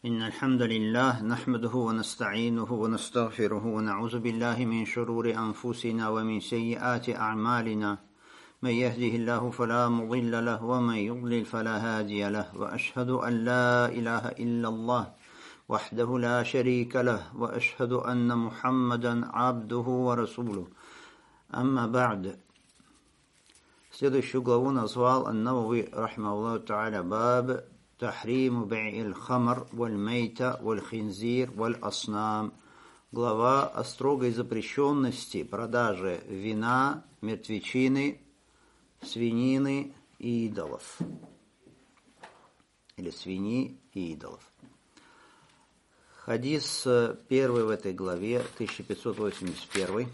إن الحمد لله نحمده ونستعينه ونستغفره ونعوذ بالله من شرور أنفسنا ومن سيئات أعمالنا من يهده الله فلا مضل له ومن يضلل فلا هادي له وأشهد أن لا إله إلا الله وحده لا شريك له وأشهد أن محمدا عبده ورسوله أما بعد. Следующую главу назвал Ан-Навави рахимахуллаху та'аля баб تحريم بيع الخمر والميتة والخنزير والأصنام. Глава о строгой запрещенности продажи вина, мертвечины, свинины и идолов. Или свиньи и идолов. Хадис первый в этой главе, 1581.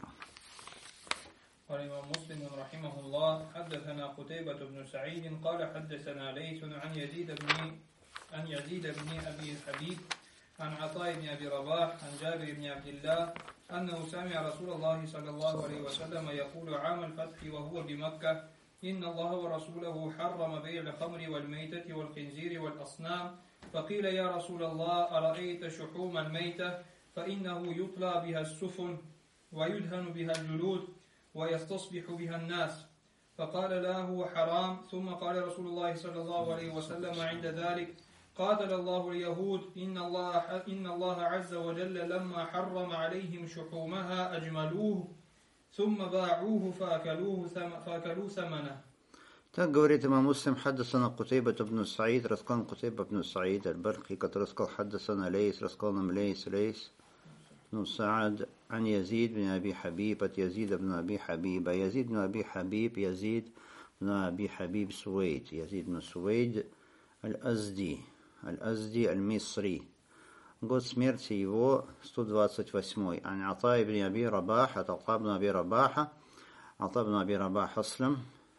قال الإمام مسلم رحمه الله حدثنا قتيبة بن سعيد قال حدثنا ليث عن يزيد بن أبي حبيب عن عطاء بن أبي رباح عن جابر بن عبد الله أنه سمع رسول الله صلى الله عليه وسلم يقول عام الفتح وهو بمكة إن الله ورسوله حرم بيع الخمر والميتة والخنزير والأصنام فقيل يا رسول الله أرأيت شحوم الميتة فإنه يطلى بها السفن ويدهن بها الجلود ويستصبح بها الناس فقال لا هو حرام ثم قال رسول الله صلى الله عليه وسلم عند ذلك قاتل الله اليهود إن الله عز وجل لما حرم عليهم شحومها أجملوه ثم باعوه فأكلوا ثمنه. Так говорит имам Муслим, حدثنا قتيبة بن سعيد, рассказал قتيبة بن سعيد البرقي, который сказал حدثنا ليث, рассказал нам ليث بن سعد عن يزيد بن أبي حبيب يزيد بن أبي حبيب يزيد بن أبي حبيب يزيد بن أبي حبيب سويد يزيد بن سويد الأزدي المصري. Год смерти его 128. عن عطاء بن أبي رباح عطاء بن أبي رباح أسلم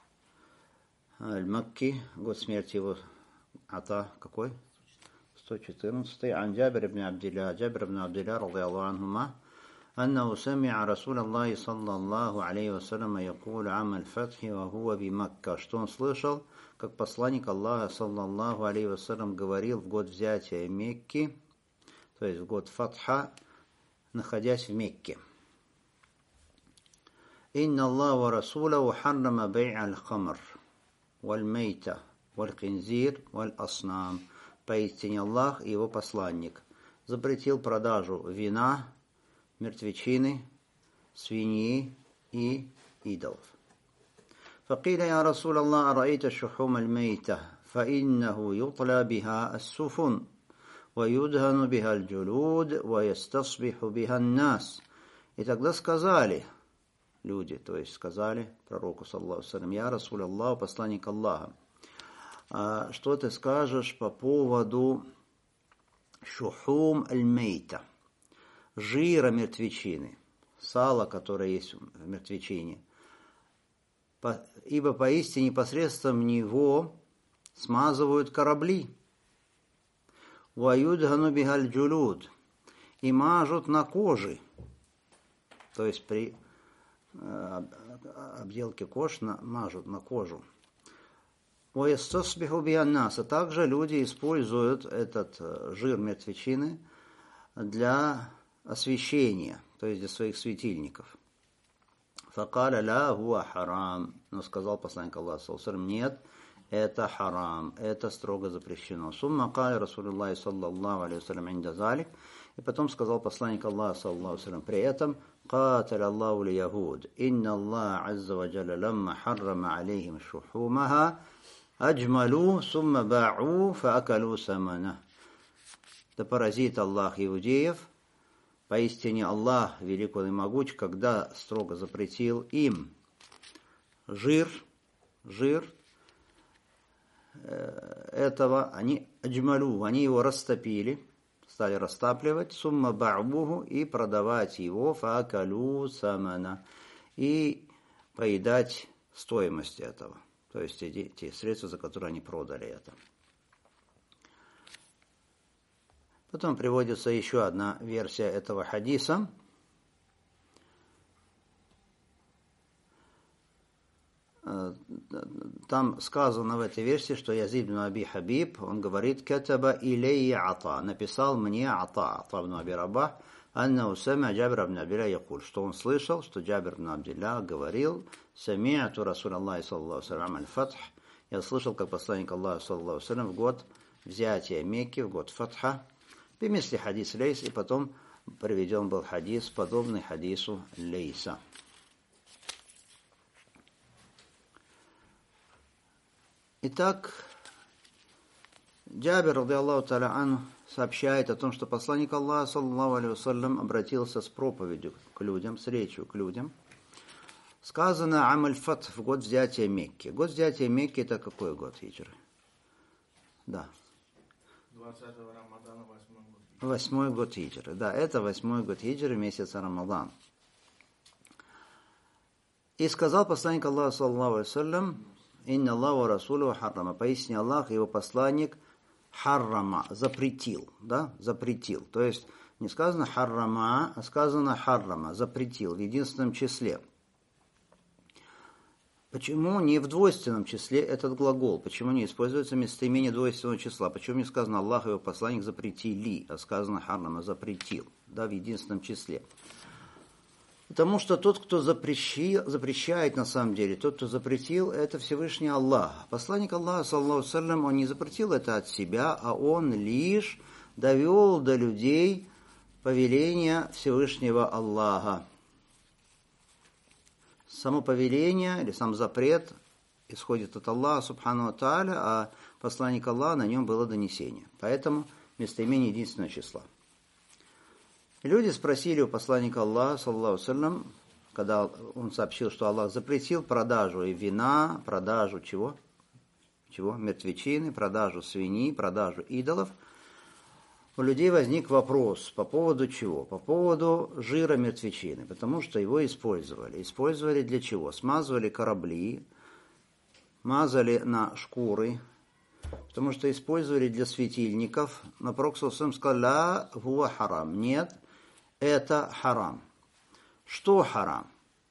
المكي. Год смерти его عطاء какой? 114. عن جابر بن عبد الله رضي الله عنهما أنه سمع رسول الله صلى الله عليه وسلم يقول عام الفتح وهو بمكة, что он слышал, как посланник Аллаха саллаллаху алейхи вассалям говорил в год взятия Мекки, то есть в год Фатха, находясь в Мекке. إن الله ورسوله حرم بيع الخمر والميتة والخنزير والأصنام. Поистине Аллах и его посланник запретил продажу вина, мертвечины, свиньи и идолов. فقيل يا رسول الله أرأيت شحوم الميتة فإنه يطلى بها السفن ويدهن بها الجلود ويستصبح بها الناس. И тогда сказали люди, то есть сказали пророку саллаллаху алейхи ва саллям: я Расуль Аллах, посланник Аллаха, что ты скажешь по поводу шухум аль-мейта, жира мертвечины, сала, которое есть в мертвечине, ибо поистине посредством него смазывают корабли. Ваюдгану бихаль джулуд, и мажут на коже, то есть при обделке кож мажут на кожу. وَيَسْتَصْبِحُ بِهَا النَّاسَ, а также люди используют этот жир мертвечины для освещения, то есть для своих светильников. فَقَالَ لَا هُوَ حَرَامٌ, но сказал посланник Аллаха саллаллаху алейхи ва саллям: нет, это харам, это строго запрещено. ثُمَّ قَالَ رسول الله صلى الله عليه وسلم عند ذلك, и потом сказал посланник Аллаха саллаллаху алейхи ва саллям при этом: قاتل الله اليهود إن الله عز وجل لما حرم عليهم شحومها أجملوا ثم باعوا فأكلوا ثمنه. Да поразит Аллах иудеев, поистине Аллах велик он и могуч, когда строго запретил им жир этого, они аджмалу, они его растопили, стали растапливать, сумма ба'буху, и продавать его, фаакалу самана, и поедать стоимость этого, то есть те средства, за которые они продали это. Потом приводится еще одна версия этого хадиса. там сказано в этой версии, что Язид ибн Аби Хабиб, он говорит, «Катаба илейя Ата», написал мне Ата ибн Аби Рабах, «Анна сами'а Джабир ибн Абдилля якуль», что он слышал, что Джабир ибн Абдилля говорил, «Сами'ату Расулаллахи саллаллаху алейхи ва саллям аль-Фатх», я слышал, как посланник Аллаха саллаллаху алейхи ва саллям в год взятия Мекки, в год Фатха, бимисли хадис Лейс, и потом приведен был хадис, подобный хадису Лейса. Итак, Джабир, ради Аллаху та'аля анху, сообщает о том, что посланник Аллаха, саллаллаху алейхи вассалям, обратился с проповедью к людям, с речью к людям. Сказано «Амаль Фат» в год взятия Мекки. Год взятия Мекки — это какой год хиджры? Да. 20-го Рамадана, 8-й год. 8-й год хиджры. Да, это 8-й год хиджры, месяца Рамадан. И сказал посланник Аллаха, саллаллаху алейхи вассалям, «Инна Аллаху Расулу харрама». Поистине Аллах и его посланник харрама, запретил, да, запретил. То есть не сказано харрама, а сказано харрама, запретил в единственном числе. Почему не в двойственном числе этот глагол? Почему не используется местоимение двойственного числа? Почему не сказано Аллах и его посланник запретили, а сказано харрама, запретил, да, в единственном числе? Потому что тот, кто запрещает на самом деле, тот, кто запретил, это Всевышний Аллах. Посланник Аллаха, саллаллаху алейхи ва саллям, он не запретил это от себя, а он лишь довел до людей повеление Всевышнего Аллаха. Само повеление или сам запрет исходит от Аллаха, субхану ва тааля, а посланник Аллаха, на нем было донесение. Поэтому местоимение единственного числа. Люди спросили у посланника Аллаха, саллаллаху алейхи ва саллям, когда он сообщил, что Аллах запретил продажу и вина, продажу чего? Мертвечины, продажу свиньи, продажу идолов. У людей возник вопрос, по поводу чего? По поводу жира мертвечины, потому что его использовали. Использовали для чего? Смазывали корабли, мазали на шкуры, потому что использовали для светильников. Но Пророк саллаллаху алейхи ва саллям сказал, «Ла хуа харам». Нет, это харам. Что харам?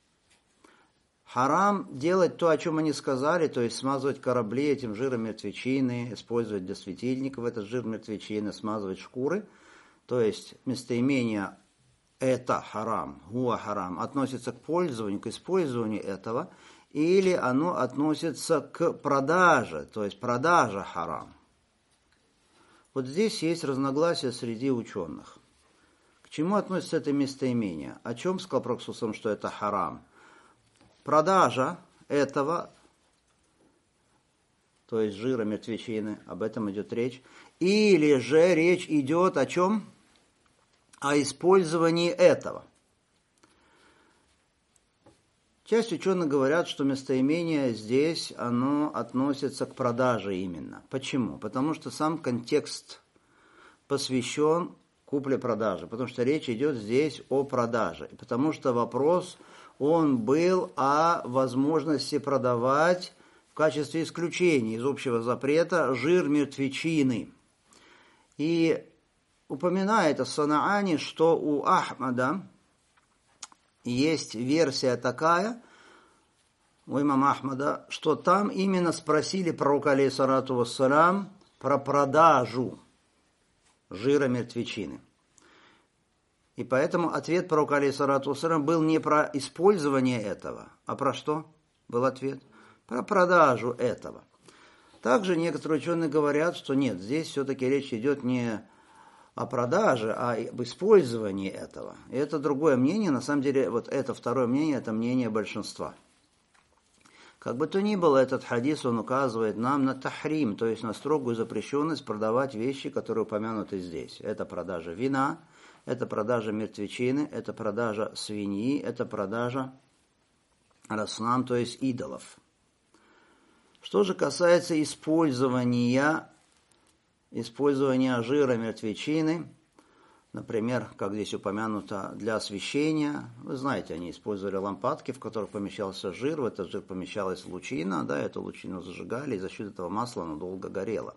Харам делать то, о чем они сказали, то есть смазывать корабли этим жиром мертвечины, использовать для светильников этот жир мертвечины, смазывать шкуры. То есть местоимение «это харам», «хуа харам» относится к пользованию, к использованию этого, или оно относится к продаже, то есть продажа харам. Вот здесь есть разногласия среди ученых. К чему относится это местоимение? О чем сказал Пророк саллаллаху алейхи ва саллям, что это харам? Продажа этого, то есть жира мертвечины, об этом идет речь. Или же речь идет о чем? О использовании этого. Часть ученых говорят, что местоимение здесь, оно относится к продаже именно. Почему? Потому что сам контекст посвящен купле-продаже, потому что речь идет здесь о продаже. Потому что вопрос, он был о возможности продавать в качестве исключения из общего запрета жир мертвечины. И упоминает Ас-Санаани, что у Ахмада есть версия такая, у имама Ахмада, что там именно спросили пророка, алейхиссалату вассалям, про продажу жира мертвечины. И поэтому ответ пророка, алейхиссалату вассалям, был не про использование этого, а про что был ответ? Про продажу этого. Также некоторые ученые говорят, что нет, здесь все-таки речь идет не о продаже, а об использовании этого. И это другое мнение, на самом деле, вот это второе мнение, это мнение большинства. Как бы то ни было, этот хадис, он указывает нам на тахрим, то есть на строгую запрещенность продавать вещи, которые упомянуты здесь. Это продажа вина, это продажа мертвечины, это продажа свиньи, это продажа раснам, то есть идолов. Что же касается использования жира мертвечины, например, как здесь упомянуто, для освещения. Вы знаете, они использовали лампадки, в которых помещался жир, в этот жир помещалась лучина, да, эту лучину зажигали, и за счет этого масла оно долго горело.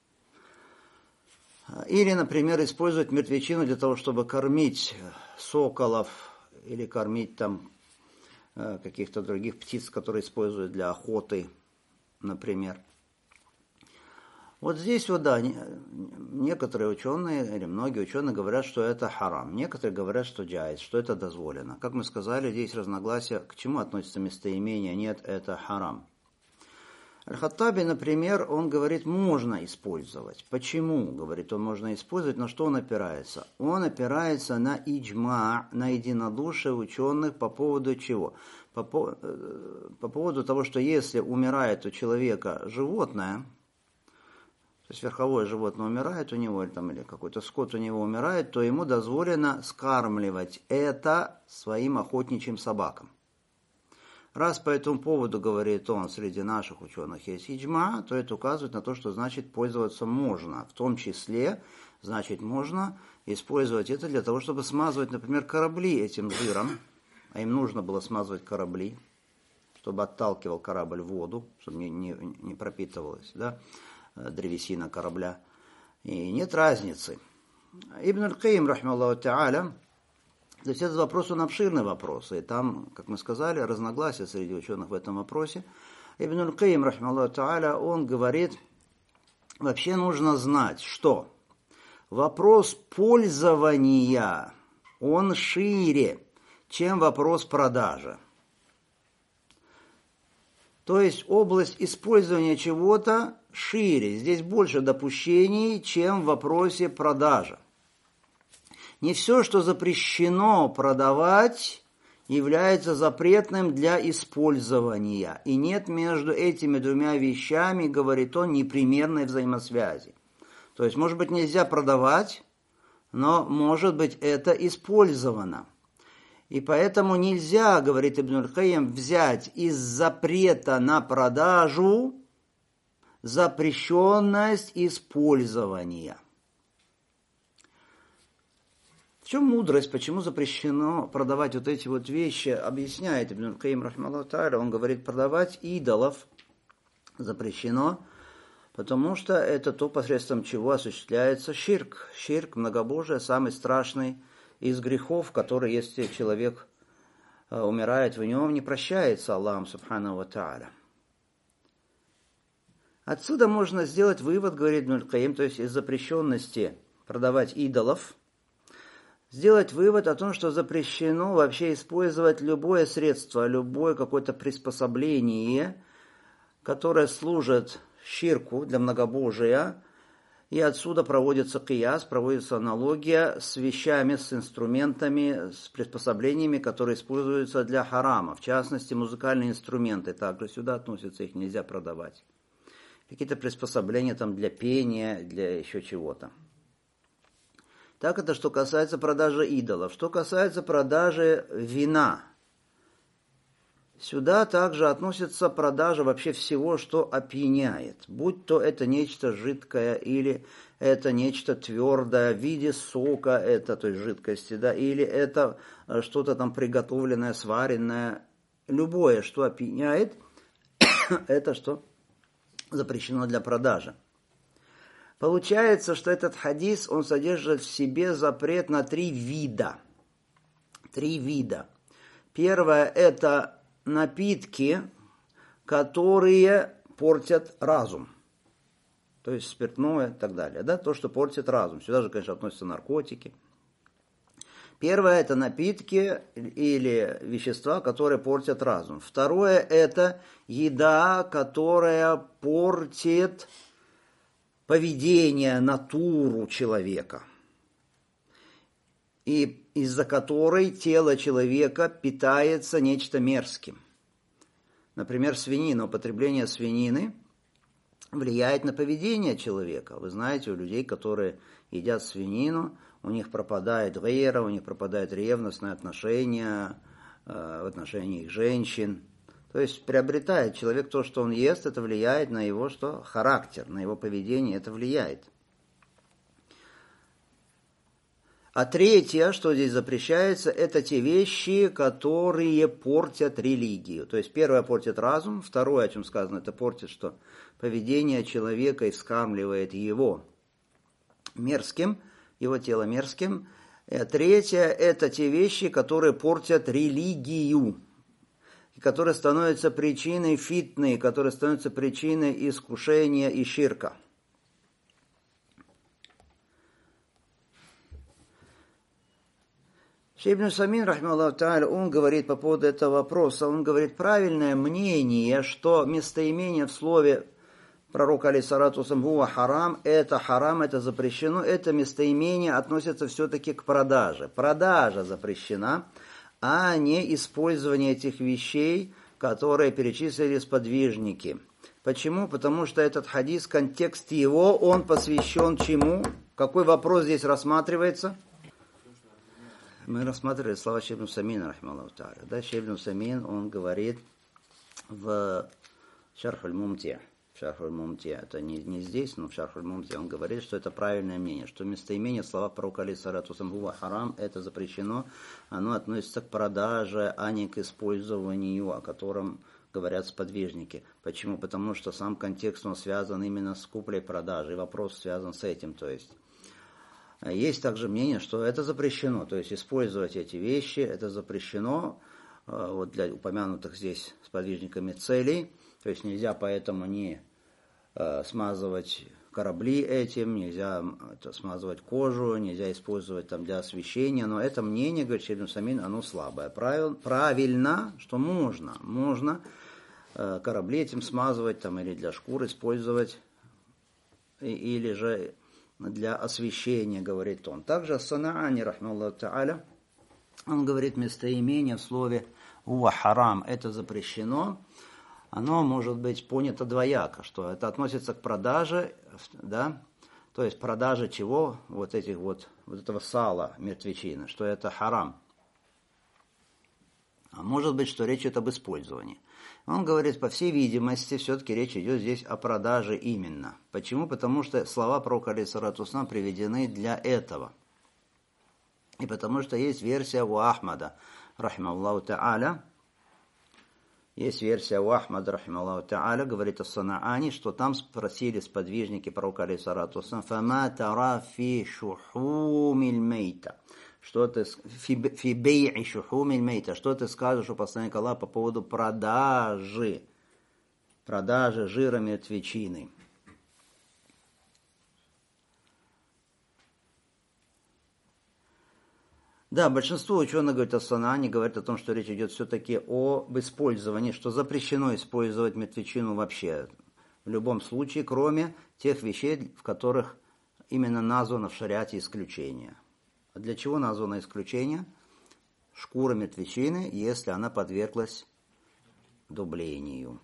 Или, например, использовать мертвечину для того, чтобы кормить соколов или кормить там каких-то других птиц, которые используют для охоты например. Вот здесь вот, да, некоторые ученые, или многие ученые говорят, что это харам. Некоторые говорят, что джайз, что это дозволено. Как мы сказали, здесь разногласия, к чему относится местоимение, нет, это харам. Аль-Хаттаби, например, он говорит, можно использовать. Почему, говорит, он можно использовать, на что он опирается? Он опирается на иджма, на единодушие ученых по поводу чего? По поводу того, что если умирает у человека животное, то есть верховое животное умирает у него, или какой-то скот у него умирает, то ему дозволено скармливать это своим охотничьим собакам. Раз по этому поводу, говорит он, среди наших ученых есть иджма, то это указывает на то, что значит пользоваться можно. В том числе, значит, можно использовать это для того, чтобы смазывать, например, корабли этим жиром. А им нужно было смазывать корабли, чтобы отталкивал корабль в воду, чтобы не пропитывалась, да, древесина корабля. И нет разницы. Ибн аль-Каим, рахмаллаху та'аля, то есть этот вопрос, он обширный вопрос, и там, как мы сказали, разногласия среди ученых в этом вопросе. Ибн аль-Каим, рахмаллаху та'аля, он говорит, вообще нужно знать, что вопрос пользования, он шире, чем вопрос продажи. То есть область использования чего-то шире, здесь больше допущений, чем в вопросе продажи. Не все, что запрещено продавать, является запретным для использования. И нет между этими двумя вещами, говорит он, непримерной взаимосвязи. То есть, может быть, нельзя продавать, но, может быть, это использовано. И поэтому нельзя, говорит Ибн аль-Каим, взять из запрета на продажу запрещенность использования. В чем мудрость, почему запрещено продавать вот эти вот вещи, объясняет Ибн аль-Каим, рахмаллаху та'аля, он говорит, продавать идолов запрещено, потому что это то, посредством чего осуществляется ширк. Ширк, многобожие, самый страшный из грехов, который, если человек умирает в нем, не прощается Аллахом субхану ва та'аля. Отсюда можно сделать вывод, говорит Ибн аль-Каим, то есть из запрещенности продавать идолов, сделать вывод о том, что запрещено вообще использовать любое средство, любое какое-то приспособление, которое служит ширку для многобожия, и отсюда проводится кияс, проводится аналогия с вещами, с инструментами, с приспособлениями, которые используются для харама. В частности, музыкальные инструменты также сюда относятся, их нельзя продавать. Какие-то приспособления там для пения, для еще чего-то. Так это что касается продажи идолов. Что касается продажи вина, сюда также относится продажа вообще всего, что опьяняет. Будь то это нечто жидкое или это нечто твердое в виде сока, это, то есть жидкости, да, или это что-то там приготовленное, сваренное. Любое, что опьяняет, это что запрещено для продажи. Получается, что этот хадис, он содержит в себе запрет на 3 вида. 3 вида. Первое – это напитки, которые портят разум. То есть спиртное и так далее. Да? То, что портит разум. Сюда же, конечно, относятся наркотики. Первое – это напитки или вещества, которые портят разум. Второе – это еда, которая портит поведение, натуру человека, и из-за которой тело человека питается нечто мерзким. Например, свинина, употребление свинины влияет на поведение человека. Вы знаете, у людей, которые едят свинину, у них пропадает вера, у них пропадает ревностное отношение в отношении их женщин. То есть приобретает человек то, что он ест, это влияет на его что? Характер, на его поведение, это влияет. А третье, что здесь запрещается, это те вещи, которые портят религию. То есть первое портит разум, второе, о чем сказано, это портит что? Поведение человека и вскармливает его мерзким, его тело мерзким. Третье, это те вещи, которые портят религию. которые становятся причиной фитны, которые становятся причиной искушения и ширка. Шейх ибн Усаймин, рахимахуллаху тааля, он говорит по поводу этого вопроса, он говорит, правильное мнение, что местоимение в слове пророка алейхиссалату вассалям «Хуа харам», это запрещено, это местоимение относится все-таки к продаже. Продажа запрещена, а не использование этих вещей, которые перечислили сподвижники. Почему? Потому что этот хадис, контекст его, он посвящен чему? Какой вопрос здесь рассматривается? Мы рассматривали слова Шейх ибн Усаймина, рахимахуллаху тааля. Да, Шейх ибн Усаймин, он говорит в Шарх аль-Мумти'. Шарх аль-Мумти', это не здесь, но в Шарх аль-Мумти' он говорит, что это правильное мнение, что местоимение слова пророка алейхиссалату вассалям «Хуа харам», это запрещено, оно относится к продаже, а не к использованию, о котором говорят сподвижники. Почему? Потому что сам контекст, он связан именно с куплей-продажей, вопрос связан с этим, то есть. Есть также мнение, что это запрещено, то есть использовать эти вещи, это запрещено вот для упомянутых здесь сподвижниками целей, то есть нельзя поэтому не смазывать корабли этим, нельзя смазывать кожу, нельзя использовать там для освещения, но это мнение, говорит Шейх ибн Усаймин, оно слабое. Правильно, что можно корабли этим смазывать там, или для шкур использовать, или же для освещения, говорит он. Также Ас-Санаани, рахмаллаху тааля, он говорит, местоимение в слове «Хуа харам» это запрещено, оно может быть понято двояко, что это относится к продаже, да, то есть продаже чего? Вот этого сала мертвечины, что это харам. А может быть, что речь идет об использовании. Он говорит, по всей видимости, все-таки речь идет здесь о продаже именно. Почему? Потому что слова пророка алейхиссалату вассалям приведены для этого. И потому что есть версия у Ахмада, рахимахуллаху тааля, говорит Ас-Санаани, что там спросили сподвижники пророка алейхиссалату вассалям, «Фама тара фи шухумиль мейта». Что ты фи бей'i шухумиль мейта, что ты скажешь у посланника Аллаха по поводу продажи жира мертвечины? Да, большинство ученых, говорит Ас-Санаани, говорят о том, что речь идет все-таки об использовании, что запрещено использовать мертвечину вообще, в любом случае, кроме тех вещей, в которых именно названо в шариате исключение. А для чего названо исключение? Шкура мертвечины, если она подверглась дублению.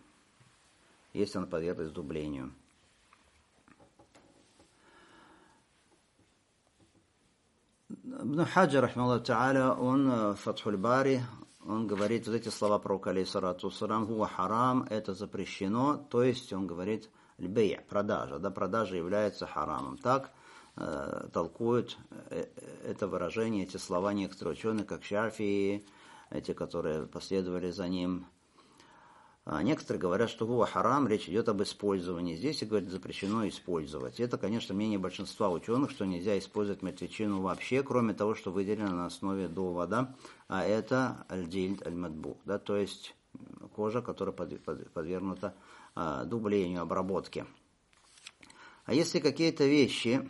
Ибн Хаджар, рахимахуллаху тааля, он в Фатхуль Бари, он говорит, вот эти слова пророка алейхиссалату вассалям, «Хуа харам», это запрещено, то есть он говорит, «Ль-бей'», продажа, да, продажа является харамом. Так толкуют это выражение, эти слова некоторые ученые, как Шафии, эти, которые последовали за ним. А некоторые говорят, что «Хуа харам», речь идет об использовании. Здесь, говорят, запрещено использовать. Это, конечно, мнение большинства ученых, что нельзя использовать мертвечину вообще, кроме того, что выделено на основе довода, а это аль-джильд аль-мадбух, да, то есть кожа, которая подвергнута дублению, обработке. А если какие-то вещи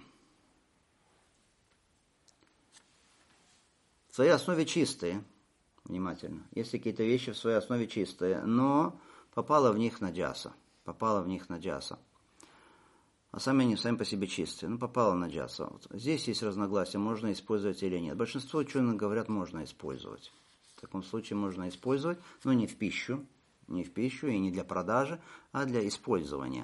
в своей основе чистые, внимательно, если какие-то вещи в своей основе чистые, но попала в них наджаса, а сами они сами по себе чистые, попала наджаса. Вот. Здесь есть разногласия, можно использовать или нет. Большинство ученых говорят, можно использовать. В таком случае можно использовать, но не в пищу и не для продажи, а для использования.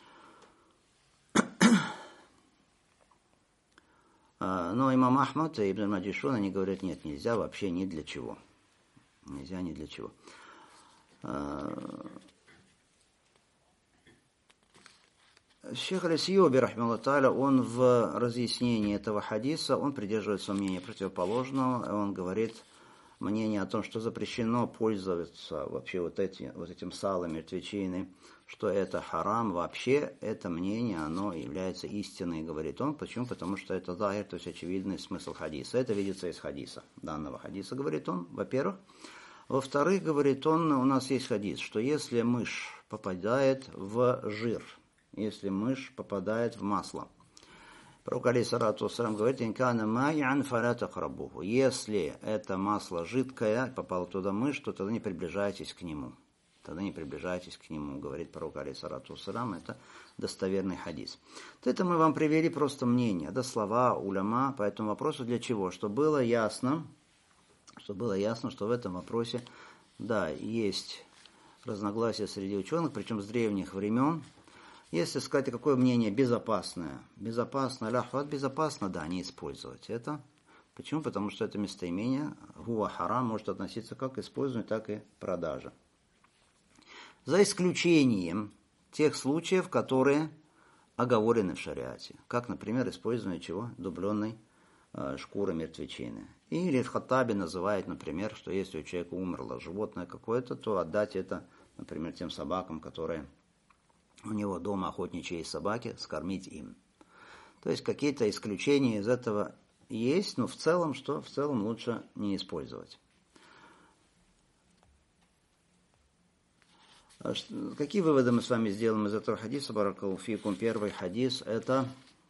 Но имам Ахмад и Ибн Маджишун, они говорят, нет, нельзя вообще ни для чего. Шейх аль-Сьюби, рахимахуллаху тааля, он в разъяснении этого хадиса, он придерживается мнения противоположного, он говорит мнение о том, что запрещено пользоваться вообще вот этим салом мертвечины, что это харам, вообще это мнение, оно является истиной, говорит он. Почему? Потому что это захир, то есть очевидный смысл хадиса. Это видится из хадиса, данного хадиса, говорит он, во-первых. Во-вторых, говорит он, у нас есть хадис, что если мышь попадает в жир, если мышь попадает в масло, пророк алейхиссалату вассалям говорит, инкана майян фаля тахрабуху. Если это масло жидкое, попало туда мышь, то тогда не приближайтесь к нему. Тогда не приближайтесь к нему, говорит пророк алейхиссалату вассалям. Это достоверный хадис. Это мы вам привели просто мнение, да, слова уляма по этому вопросу. Для чего? Чтобы было ясно, что в этом вопросе, да, есть разногласия среди ученых, причем с древних времен. Если сказать, какое мнение безопасное, ляхват безопасно, да, не использовать это. Почему? Потому что это местоимение гуа харам может относиться как к использованию, так и продаже. За исключением тех случаев, которые оговорены в шариате, как, например, использование чего? Дубленной шкуры мертвечины. Или в Хаттабе называет, например, что если у человека умерло животное какое-то, то отдать это, например, тем собакам, которые у него дома охотничьи собаки, скормить им. То есть какие-то исключения из этого есть, но в целом что? В целом лучше не использовать. Какие выводы мы с вами сделаем из этого хадиса? Баракаллаху фикум. Первый хадис – это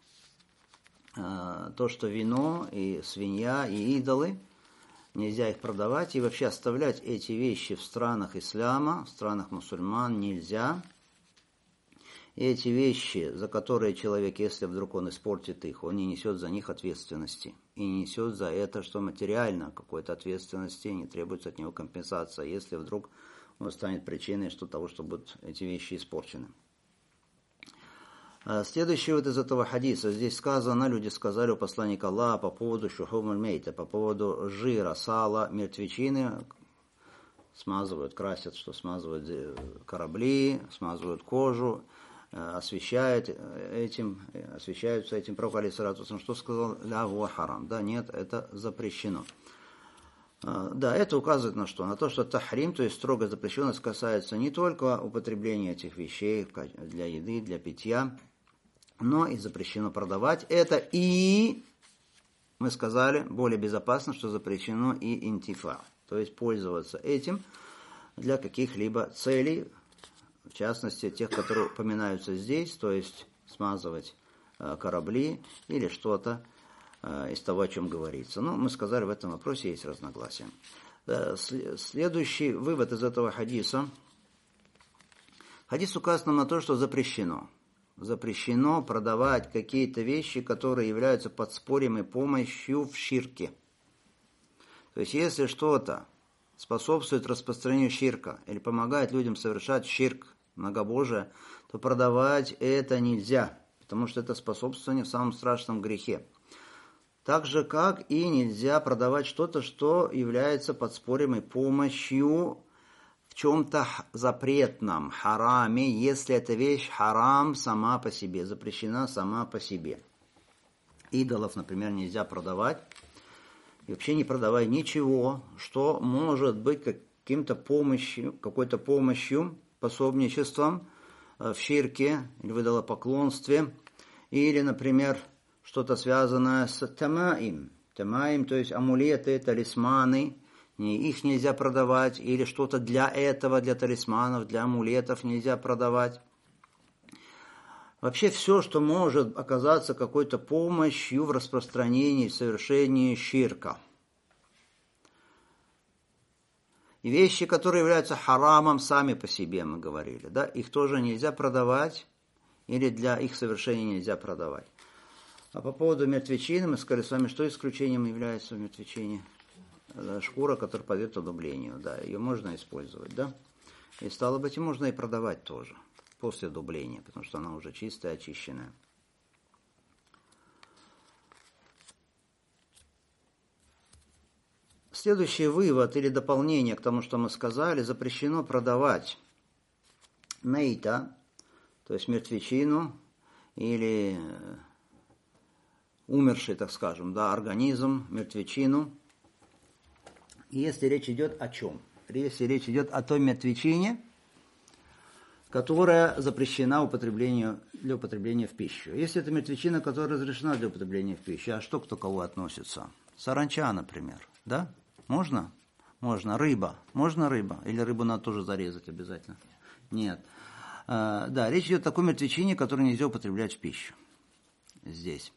то, что вино и свинья и идолы, нельзя их продавать, и вообще оставлять эти вещи в странах ислама, в странах мусульман нельзя. И эти вещи, за которые человек, если вдруг он испортит их, он не несет за них ответственности. И не несет за это, что материально какой-то ответственности, не требуется от него компенсация, если вдруг он станет причиной того, что будут эти вещи испорчены. Следующий вот из этого хадиса. Здесь сказано, люди сказали у посланника Аллаха по поводу шухумуль мейта, по поводу жира, сала, мертвечины. Смазывают, красят, что смазывают корабли, смазывают кожу, освещаются этим. Пророк алейхиссалату вассалям что сказал? Ля гуа харам. Да, нет, это запрещено. Да, это указывает на что? На то, что тахрим, то есть строгая запрещенность, касается не только употребления этих вещей для еды, для питья, но и запрещено продавать это. И, мы сказали, более безопасно, что запрещено и интифа, то есть пользоваться этим для каких-либо целей, в частности, тех, которые упоминаются здесь, то есть смазывать корабли или что-то из того, о чем говорится. Но мы сказали, в этом вопросе есть разногласия. Следующий вывод из этого хадиса. Хадис указывает нам на то, что запрещено. Запрещено продавать какие-то вещи, которые являются подспорьем и помощью в ширке. То есть, если что-то способствует распространению ширка или помогает людям совершать ширк, многобожие, то продавать это нельзя, потому что это способствование в самом страшном грехе. Так же, как и нельзя продавать что-то, что является подспорьем и помощью в чем-то запретном, хараме, если эта вещь харам сама по себе, запрещена сама по себе. Идолов, например, нельзя продавать. И вообще не продавай ничего, что может быть какой-то помощью, пособничеством в ширке или в идолопоклонстве, или, например, что-то связанное с тамаим. Тамаим, то есть амулеты, талисманы, их нельзя продавать, или что-то для этого, для талисманов, для амулетов нельзя продавать. Вообще все, что может оказаться какой-то помощью в распространении, в совершении ширка. И вещи, которые являются харамом сами по себе, мы говорили, да, их тоже нельзя продавать, или для их совершения нельзя продавать. А по поводу мертвечины мы сказали с вами, что исключением является в мертвечине? Шкура, которая подвергнута дублению, да, ее можно использовать, да. И стало быть, и можно и продавать тоже, после дубления, потому что она уже чистая, очищенная. Следующий вывод или дополнение к тому, что мы сказали, запрещено продавать мейта, то есть мертвечину, или умерший, так скажем, да, организм, мертвечину. И если речь идет о чем? Если речь идет о той мертвечине, которая запрещена для употребления в пищу. Если это мертвечина, которая разрешена для употребления в пищу, а что к кого относится? Саранча, например, да? Можно Можно. Рыба. Можно рыба? Или рыбу надо тоже зарезать обязательно? Нет. Да, речь идет о такой мертвечине, которую нельзя употреблять в пищу. Здесь.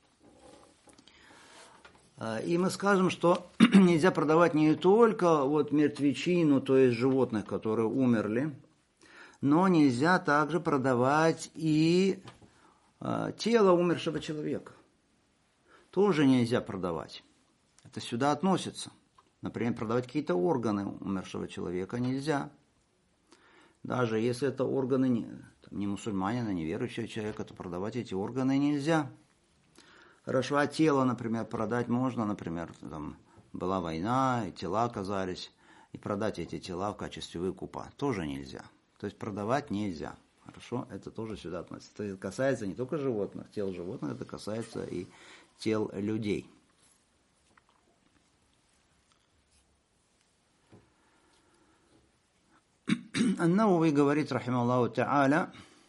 И мы скажем, что нельзя продавать не только вот мертвечину, то есть животных, которые умерли, но нельзя также продавать и тело умершего человека. Тоже нельзя продавать. Это сюда относится. Например, продавать какие-то органы умершего человека нельзя. Даже если это органы не мусульманина, не верующего человека, то продавать эти органы нельзя. Хорошо, а тело, например, продать можно, например, там была война, и тела оказались, и продать эти тела в качестве выкупа тоже нельзя. То есть продавать нельзя. Хорошо, это тоже сюда относится. То есть касается не только животных, тел животных, это касается и тел людей. Ан-Навави говорит, рахималлаху та'аля,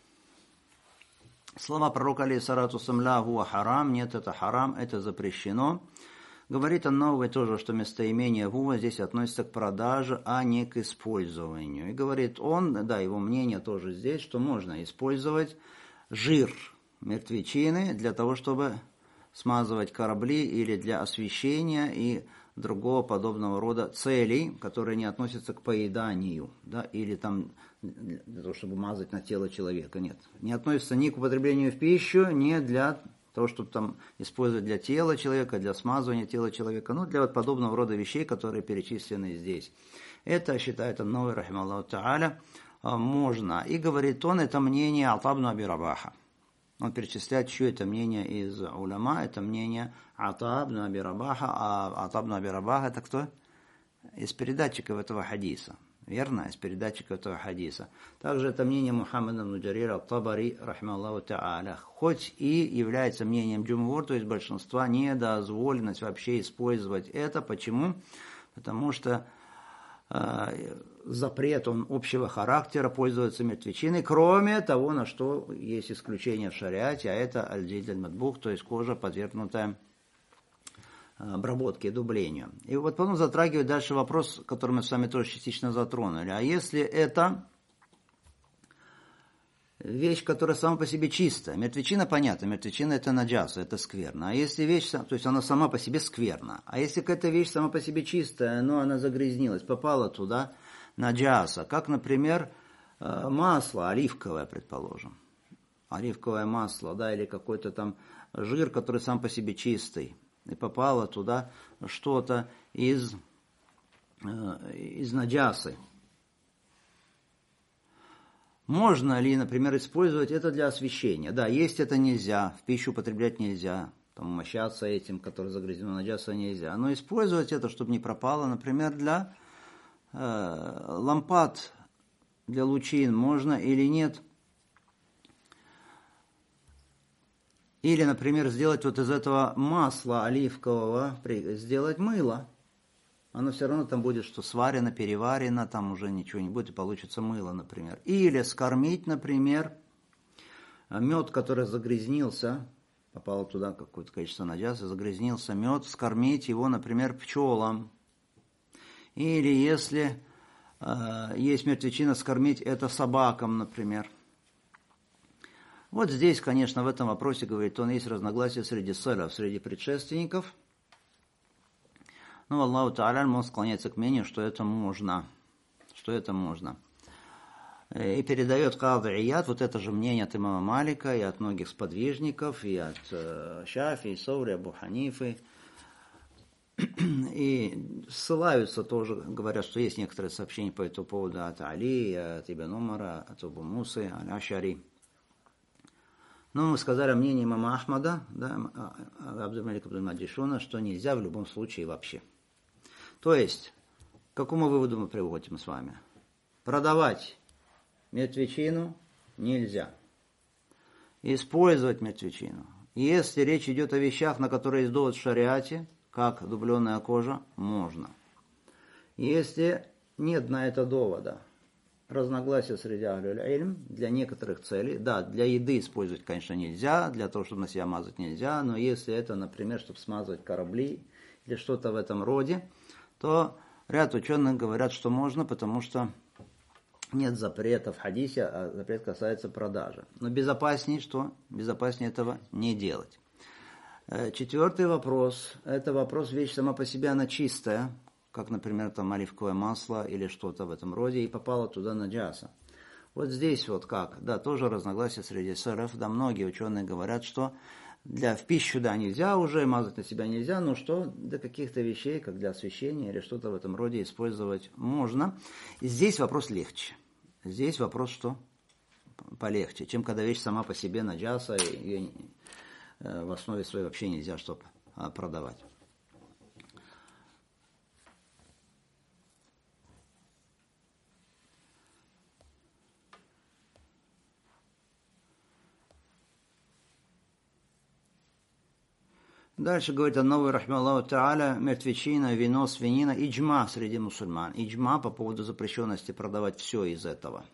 слова пророка алейхиссалату вассалям «хуа харам», нет, это харам, это запрещено. Говорит Ан-Навави тоже, что местоимение «хуа» здесь относится к продаже, а не к использованию. И говорит он, да, его мнение тоже здесь, что можно использовать жир мертвечины для того, чтобы смазывать корабли или для освещения и другого подобного рода целей, которые не относятся к поеданию, да, или там для того, чтобы мазать на тело человека. Нет, не относится ни к употреблению в пищу, ни для того, чтобы там использовать для тела человека, для смазывания тела человека, но для вот подобного рода вещей, которые перечислены здесь. Это, считает Ан-Навави, рахималлаху та'аля, можно. И говорит он, это мнение Ата ибн Аби Рабаха. Он перечисляет, чье это мнение из уляма, это мнение Ата ибн Аби Рабаха, а Ата ибн Аби Рабаха это кто? Из передатчиков этого хадиса. Верно? Из передатчиков этого хадиса. Также это мнение Мухаммада ибн Джарира ат-Табари, рахималлаху та'аля. Хоть и является мнением джумгур, то есть большинства, недозволенность вообще использовать это. Почему? Потому что запрет, он общего характера, пользоваться мертвечиной, кроме того, на что есть исключение в шариате, а это аль-джильд аль-мадбух, то есть кожа, подвергнутая обработке, дублению. И вот потом затрагивает дальше вопрос, который мы с вами тоже частично затронули. А если это вещь, которая сама по себе чистая? Мертвечина, понятно, мертвечина это наджаса, это скверно. А если вещь, то есть она сама по себе скверна. А если какая-то вещь сама по себе чистая, но она загрязнилась, попала туда наджаса, как, например, масло оливковое, предположим. Оливковое масло, да, или какой-то там жир, который сам по себе чистый. И попало туда что-то из наджасы. Можно ли, например, использовать это для освещения? Да, есть это нельзя, в пищу употреблять нельзя, там, умощаться этим, который загрязнено наджаса, нельзя. Но использовать это, чтобы не пропало, например, для лампад, для лучин можно или нет? Или, например, сделать вот из этого масла оливкового, сделать мыло. Оно все равно там будет, что сварено, переварено, там уже ничего не будет, и получится мыло, например. Или скормить, например, мед, который загрязнился, попало туда какое-то количество наджаса, загрязнился мед, скормить его, например, пчелам. Или если есть мертвечина, скормить это собакам, например. Вот здесь, конечно, в этом вопросе, говорит он, есть разногласия среди саляф, среди предшественников. Но Аллаху Та'аля, он склоняется к мнению, что это можно. Что это можно. И передает Кади Ияд, вот это же мнение от имама Малика, и от многих сподвижников, и от Шафи, и Саури, Абу Ханифы. И ссылаются тоже, говорят, что есть некоторые сообщения по этому поводу от Али, от Ибн Умара, от Абу Мусы, Аль-Ашари. Но мы сказали мнение имама Ахмада, да, Абдул-Малик Абдул-Маджишуна, что нельзя в любом случае вообще. То есть, к какому выводу мы приводим с вами? Продавать мертвечину нельзя. Использовать мертвечину. Если речь идет о вещах, на которые есть довод в шариате, как дубленная кожа, можно. Если нет на это довода, разногласия среди аль-ильм для некоторых целей. Да, для еды использовать, конечно, нельзя, для того, чтобы на себя мазать нельзя, но если это, например, чтобы смазывать корабли или что-то в этом роде, то Ряд ученых говорят, что можно, потому что нет запрета в хадисе, а запрет касается продажи. Но безопаснее что? Безопаснее этого не делать. Четвертый вопрос. Это вопрос, вещь сама по себе, она чистая, как, например, там оливковое масло или что-то в этом роде, и попало туда наджаса. Вот здесь вот как, да, тоже разногласия среди салаф, да, многие ученые говорят, что в пищу, да, нельзя уже, мазать на себя нельзя, но что для каких-то вещей, как для освещения или что-то в этом роде использовать можно. И здесь вопрос легче. Здесь вопрос, что полегче, чем когда вещь сама по себе наджаса, ее в основе своей вообще нельзя, чтобы продавать. Дальше говорит Ан-Навави рахимахуллаху та'аля, мертвечина, вино, свинина, иджма среди мусульман. Иджма по поводу запрещенности продавать все из этого.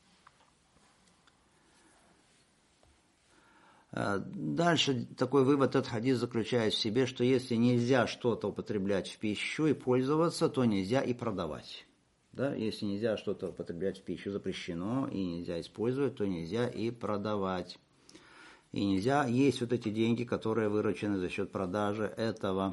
Дальше такой вывод, этот хадис заключает в себе, что если нельзя что-то употреблять в пищу и пользоваться, то нельзя и продавать. Да? Если нельзя что-то употреблять в пищу, запрещено, и нельзя использовать, то нельзя и продавать. И нельзя есть вот эти деньги, которые выручены за счет продажи этого.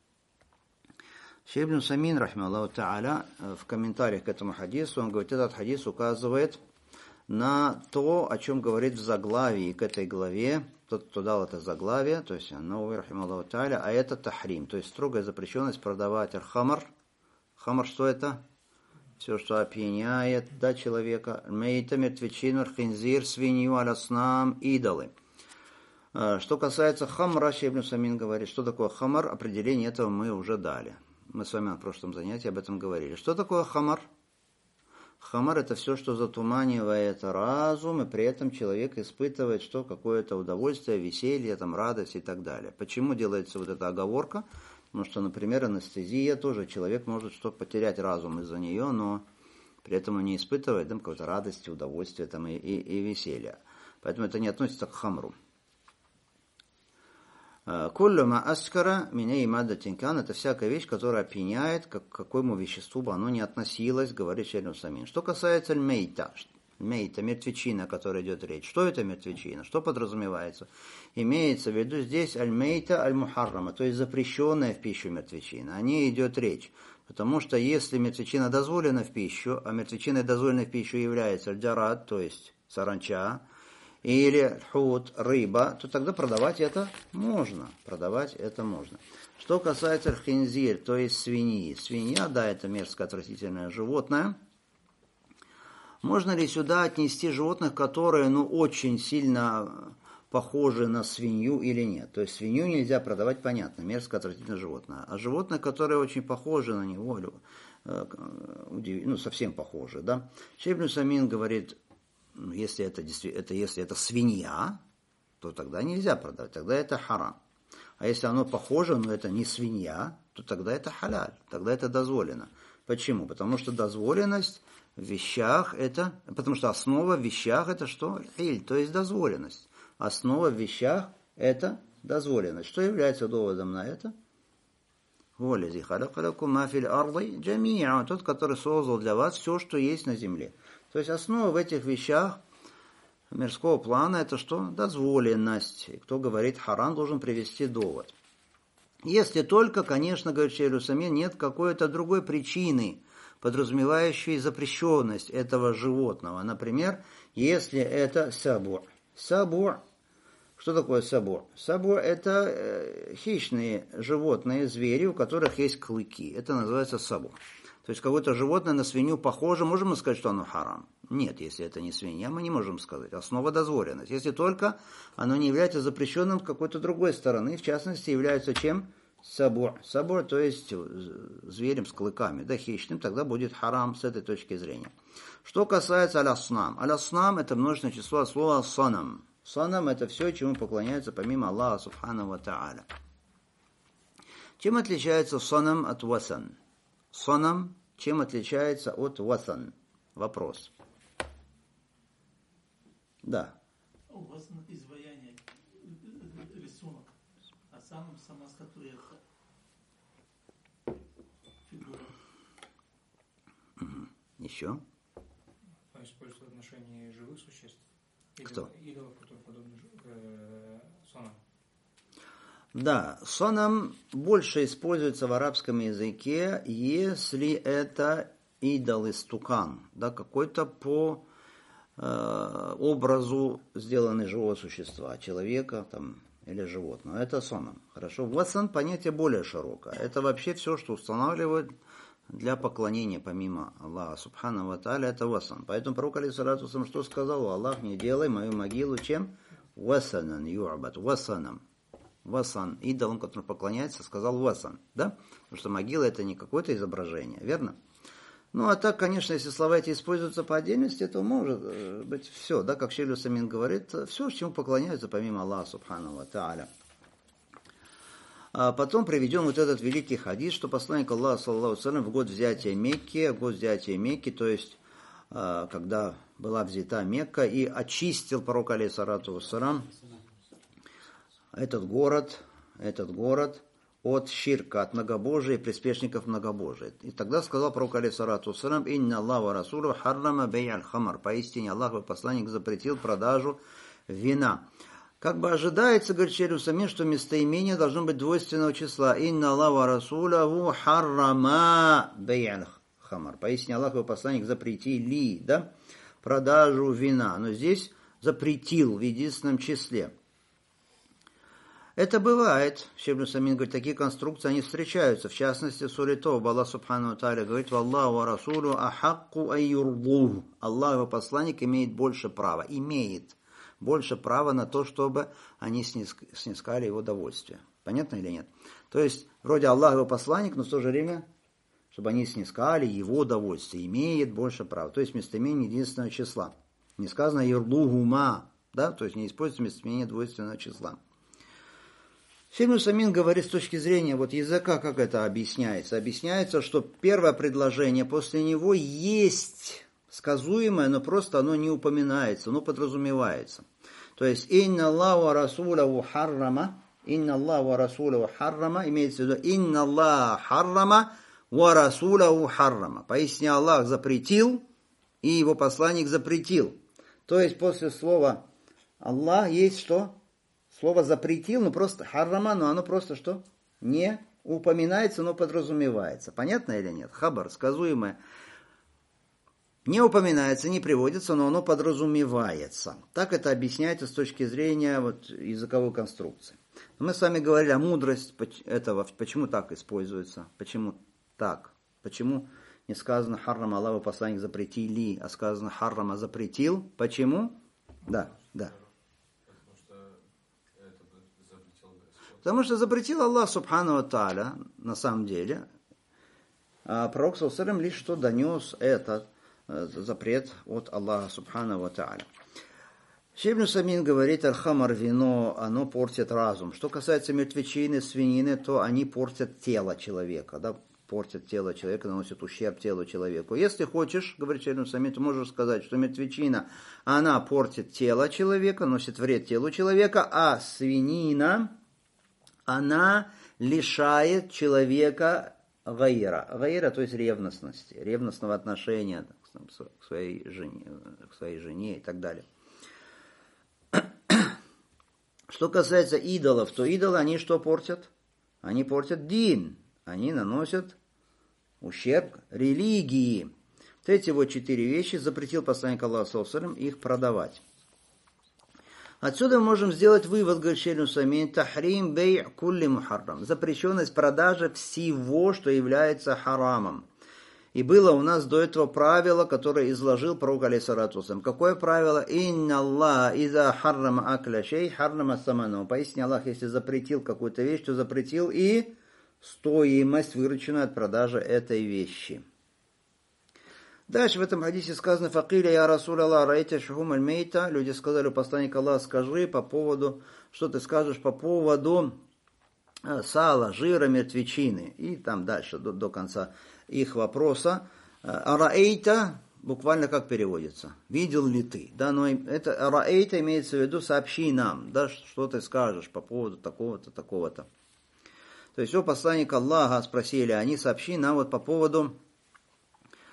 Шейх ибн Усаймин, рахимахуллаху та'аля, в комментариях к этому хадису, он говорит, этот хадис указывает на то, о чем говорит в заглавии к этой главе, тот, кто дал это заглавие, то есть Ан-Навави рахимахуллаху та'аля, а это тахрим, то есть строгая запрещенность продавать аль-хамр. Хамр что это? Все, что опьяняет, да, человека. Мейта, мертвечину, хинзир, свинью, аляснам, идолы. Что касается хамра, Шейх ибн Усаймин говорит, что такое хамар, определение этого мы уже дали. Мы с вами на прошлом занятии об этом говорили. Что такое хамар? Хамар – это все, что затуманивает разум, и при этом человек испытывает что? Какое-то удовольствие, веселье, там, радость и так далее. Почему делается вот эта оговорка? Потому что, например, анестезия тоже, человек может что потерять разум из-за нее, но при этом он не испытывает там, какой-то радости, удовольствия там, и веселья. Поэтому это не относится к хамру. Куллюма аскара меня и мадда тинкан, это всякая вещь, которая опьяняет, к какому веществу бы оно ни относилось, говорит Шейх ибн Усаймин. Что касается мейта, мертвечина, о которой идет речь. Что это мертвечина? Что подразумевается? Имеется в виду здесь аль-мейта аль-мухаррама, то есть запрещенная в пищу мертвечина. О ней идет речь. Потому что если мертвечина дозволена в пищу, а мертвечиной дозволенной в пищу является аль-джарад, то есть саранча, или хут, рыба, то тогда продавать это можно. Продавать это можно. Что касается хинзир, то есть свиньи. Свинья, да, это мерзкое отвратительное животное. Можно ли сюда отнести животных, которые, очень сильно похожи на свинью или нет? То есть свинью нельзя продавать, понятно, мерзкое отвратительное животное. А животные, которые очень похожи на него, совсем похожи, да. Шейх ибн Усаймин говорит, если это свинья, то тогда нельзя продавать, тогда это харам. А если оно похоже, но это не свинья, то тогда это халяль, тогда это дозволено. Почему? Потому что дозволенность в вещах потому что основа в вещах это что? Иль, то есть дозволенность. Основа в вещах это дозволенность. Что является доводом на это? Тот, который создал для вас все, что есть на земле. То есть основа в этих вещах мирского плана это что? Дозволенность. И кто говорит харам, должен привести довод. Если только, конечно, говорит Шейх ибн Усаймин, нет какой-то другой причины, подразумевающей запрещенность этого животного. Например, если это сабур. Сабур. Что такое сабур? Сабур это хищные животные, звери, у которых есть клыки. Это называется сабур. То есть какое-то животное на свинью похоже, можем мы сказать, что оно харам? Нет, если это не свинья, мы не можем сказать. Основа дозволенность. Если только оно не является запрещенным с какой-то другой стороны, в частности, является чем? Сабур. Сабур, то есть зверем с клыками, да, хищным, тогда будет харам с этой точки зрения. Что касается аляснам. Аляснам это множественное число от слова санам. Санам это все, чему поклоняются помимо Аллаха субхану ва та'аля. Чем отличается санам от васан? Санам чем отличается от васан? Вопрос. Да. Васан изваяние, рисунок, а санам сама статуэтка, фигура. Еще. Используется в отношении живых существ? Кто? Идолов, которые подобны сонам. Да, сонам больше используется в арабском языке, если это идол-истукан, да, какой-то по образу сделанный живого существа, человека там, или животного. Это сонам. Хорошо. Васан понятие более широкое. Это вообще все, что устанавливают для поклонения помимо Аллаха Субхану ва Тааля, это васан. Поэтому пророк алейхиссалату вассалям что сказал? Аллах, не делай мою могилу чем? Васанан ю'бад. Васаном. Васан. Идолом, которому поклоняется, сказал васан. Да? Потому что могила это не какое-то изображение. Верно? Ну, а так, конечно, если слова эти используются по отдельности, то может быть все, да, как Шейх Усаймин говорит, все, чему поклоняются помимо Аллаха Субхану ва Тааля. А потом приведем вот этот великий хадис, что посланник Аллаха, саллаллаху алейхи ва саллям, в год взятия Мекки, то есть, когда была взята Мекка, и очистил пророк, алейхиссалату вассалям, этот город от ширка, от многобожия и приспешников многобожия. И тогда сказал пророк, алейхиссалату вассалям, «Инна Аллаха ва расулу харрама бей аль-хамар». Поистине Аллах и посланник запретил продажу вина. Как бы ожидается, говорит Шейх Усаймин, что местоимение должно быть двойственного числа. «Инна Аллаха ва расулу харрама бей аль-хамар». Поистине Аллах и посланник запретили, да, продажу вина. Но здесь запретил в единственном числе. Это бывает, Шейх Усаймин говорит, такие конструкции, они встречаются. В частности, в суре Тауба Аллах Субхану ва Тааля говорит, «Валлаху ва расулу ахакку айюрдуху». Аллах и его посланник имеет больше права, на то, чтобы они снискали его довольствие. Понятно или нет? То есть, вроде Аллах и его посланник, но в то же время, чтобы они снискали его довольствие, имеет больше права. То есть, местоимение единственного числа. Не сказано «юрдухума», да? То есть, не используется местоимение двойственного числа. Шейх Усаймин говорит с точки зрения вот языка, как это объясняется. Объясняется, что первое предложение после него есть сказуемое, но просто оно не упоминается, оно подразумевается. То есть «Инна Аллаху ва расулаху харрама», имеется в виду «Инна Аллаха харрама ва расулаху харрама». Поясни, Аллах запретил, и его посланник запретил. То есть после слова «Аллах» есть что? Слово запретил, но просто харрама, но оно просто что? Не упоминается, но подразумевается. Понятно или нет? Хабар, сказуемое, не упоминается, не приводится, но оно подразумевается. Так это объясняется с точки зрения вот, языковой конструкции. Мы с вами говорили о мудрости этого, почему так используется, почему так, почему не сказано харрама Аллаху посланник запретили, а сказано харрама запретил. Почему? Да. Потому что запретил Аллах Субхану ва Тааля, на самом деле, а пророк саллаллаху алейхи ва саллям лишь что донес этот запрет от Аллаха Субхану ва Тааля. Шейх Усаймин говорит, аль-хамар, вино, оно портит разум. Что касается мертвечины, свинины, то они портят тело человека, да, наносят ущерб телу человеку. Если хочешь, говорит Шейх Усаймин, ты можешь сказать, что мертвечина, она портит тело человека, носит вред телу человека, а свинина, она лишает человека гайра, то есть ревностности, ревностного отношения к своей жене и так далее. Что касается идолов, то идолы, они что портят? Они портят дин, они наносят ущерб религии. Вот эти вот 4 вещи запретил посланник Аллаха, саллаллаху алейхи ва саллям, их продавать. Отсюда мы можем сделать вывод, говорит Шейх Усаймин, тахрим бей кулли мухаррам, запрещенность продажи всего, что является харамом. И было у нас до этого правило, которое изложил пророк алейхиссалату вассалям. Какое правило? Инна Аллах иза харрама акля шей харрама саману. Поясни, Аллах, если запретил какую-то вещь, то запретил и стоимость, вырученную от продажи этой вещи. Дальше в этом хадисе сказано, факиля я расуль Аллах, раите шухум аль-мейта. Люди сказали, посланник Аллаха, скажи по поводу, что ты скажешь по поводу сала, жира, мертвечины. И там дальше, до конца их вопроса. Араэйта, буквально как переводится? Видел ли ты? Да, но это араэйта имеется в виду, сообщи нам, да, что ты скажешь по поводу такого-то, такого-то. То есть, у посланника Аллаха спросили, они сообщи нам вот по поводу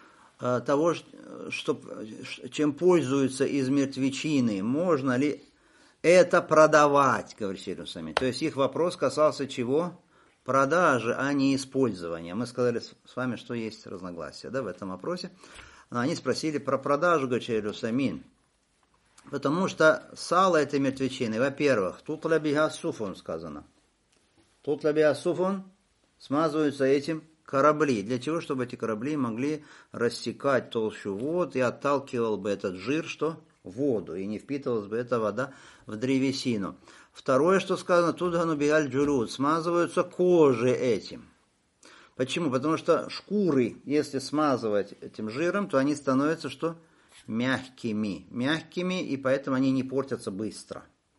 того, чем пользуются из мертвечины, можно ли это продавать, говорит Шейх Усаймин. То есть их вопрос касался чего? Продажи, а не использования. Мы сказали с вами, что есть разногласия, да, в этом вопросе. Они спросили про продажу, говорит Шейх Усаймин. Потому что сало этой мертвечины, во-первых, тут лабига суфун сказано. Тут лабига суфун смазываются этим корабли. Для чего? Чтобы эти корабли могли рассекать толщу вод и отталкивал бы этот жир, что? Воду. И не впитывалась бы эта вода в древесину. Второе, что сказано, тут ганубигаль джулуд, смазываются кожи этим. Почему? Потому что шкуры, если смазывать этим жиром, то они становятся что? Мягкими, и поэтому они не портятся быстро.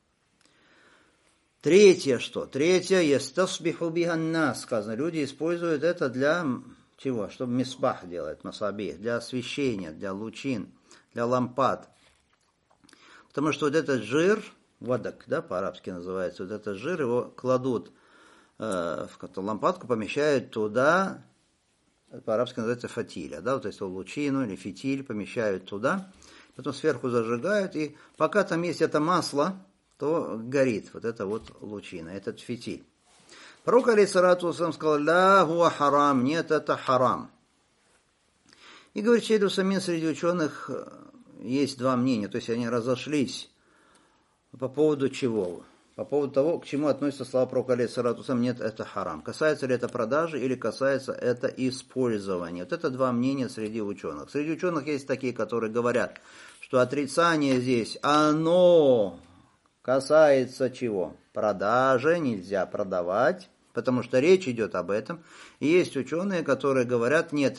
Третье что? Третье, ястасбиху биганна, сказано, люди используют это для чего? Чтобы мисбах делать, масабих, для освещения, для лучин, для лампад. Потому что вот этот жир, вадак, да, по-арабски называется, вот этот жир, его кладут в лампадку, помещают туда, по-арабски называется фатиля, да, вот эту лучину или фитиль помещают туда, потом сверху зажигают, и пока там есть это масло, то горит вот эта вот лучина, этот фитиль. Пророк алейхиссалату вассалам сказал, ля хуа харам, нет, это харам. И говорит, Шейх Усаймин, среди ученых есть два мнения, то есть они разошлись по поводу чего? По поводу того, к чему относятся слова пророка алейхиссалату вассалам, нет, это харам. Касается ли это продажи или касается это использования? Вот это два мнения среди ученых. Среди ученых есть такие, которые говорят, что отрицание здесь, оно касается чего? Продажи, нельзя продавать, потому что речь идет об этом. И есть ученые, которые говорят, нет,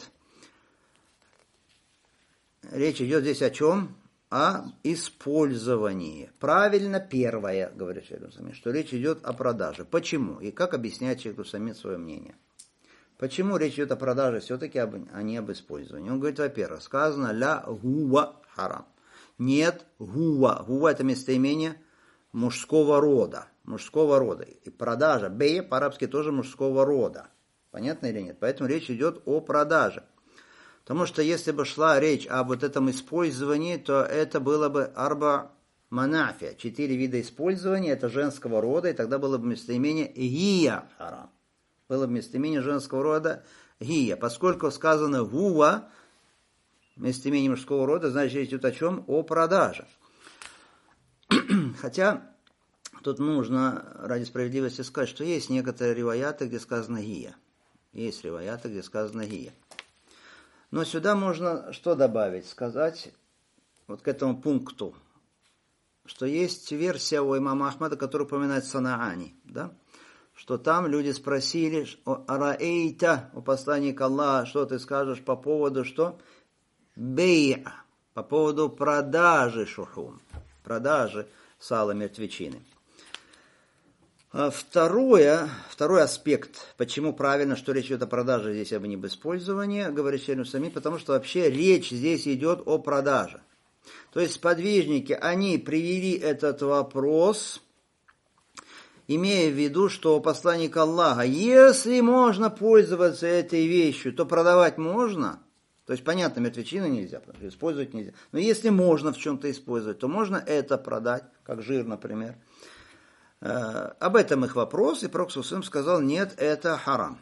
речь идет здесь о чем? О использовании. Правильно первое, говорит Шейх Усаймин, что речь идет о продаже. Почему? И как объясняет Шейх Усаймин свое мнение? Почему речь идет о продаже все-таки, а не об использовании? Он говорит, во-первых, сказано ля гуа харам. Нет гуа. Гуа это местоимение мужского рода. И продажа, бея по-арабски тоже мужского рода. Понятно или нет? Поэтому речь идет о продаже. Потому что если бы шла речь об вот этом использовании, то это было бы арба манафия. 4 вида использования, это женского рода, и тогда было бы местоимение гия харам. Было бы местоимение женского рода гия. Поскольку сказано гуа, местоимение мужского рода, значит речь идет о чем? О продаже. Хотя тут нужно ради справедливости сказать, что есть некоторые риваяты, где сказано гия. Есть риваяты, где сказано гия. Но сюда можно что добавить? Сказать вот к этому пункту, что есть версия у имама Ахмада, которая упоминает Санаани, да? Что там люди спросили, араэйта, у посланника Аллаха, что ты скажешь по поводу что? Бей'a, по поводу продажи шухум, продажи сала мертвечины. Второй аспект, почему правильно, что речь идет о продаже здесь, об не об использовании, говорит Шейх Усаймин, потому что вообще речь здесь идет о продаже. То есть сподвижники, они привели этот вопрос, имея в виду, что посланник Аллаха, если можно пользоваться этой вещью, то продавать можно. То есть, понятно, мертвечину нельзя, использовать нельзя. Но если можно в чем-то использовать, то можно это продать, как жир, например. Об этом их вопрос, и Пророк ﷺ сказал, нет, это харам.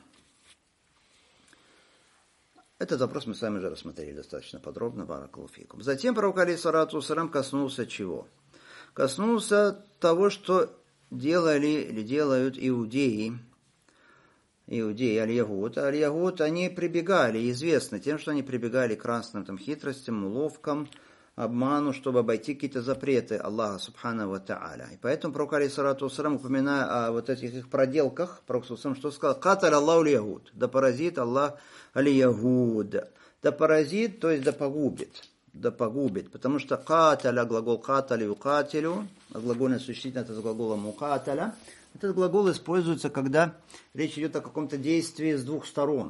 Этот вопрос мы с вами уже рассмотрели достаточно подробно, баракаллаху фикум. Затем Пророк алейхиссалату вассалям коснулся чего? Коснулся того, что делали или делают иудеи, аль-Ягуд. Аль-Ягуд, они прибегали, известны тем, что они прибегали к разным там хитростям, уловкам, обману, чтобы обойти какие-то запреты Аллаха Субхану ва Тааля. И поэтому Пророк алейхиссалату вассалям, упоминая о вот этих их проделках, Пророк ﷺ что сказал? Каталь Аллаху аль-Ягуд. Да поразит Аллах аль-Ягуд. Да поразит, то есть да погубит. Потому что каталя, глагол катали юкатилю, глагольное существительное это с глаголом мукаталя. Этот глагол используется, когда речь идет о каком-то действии с двух сторон.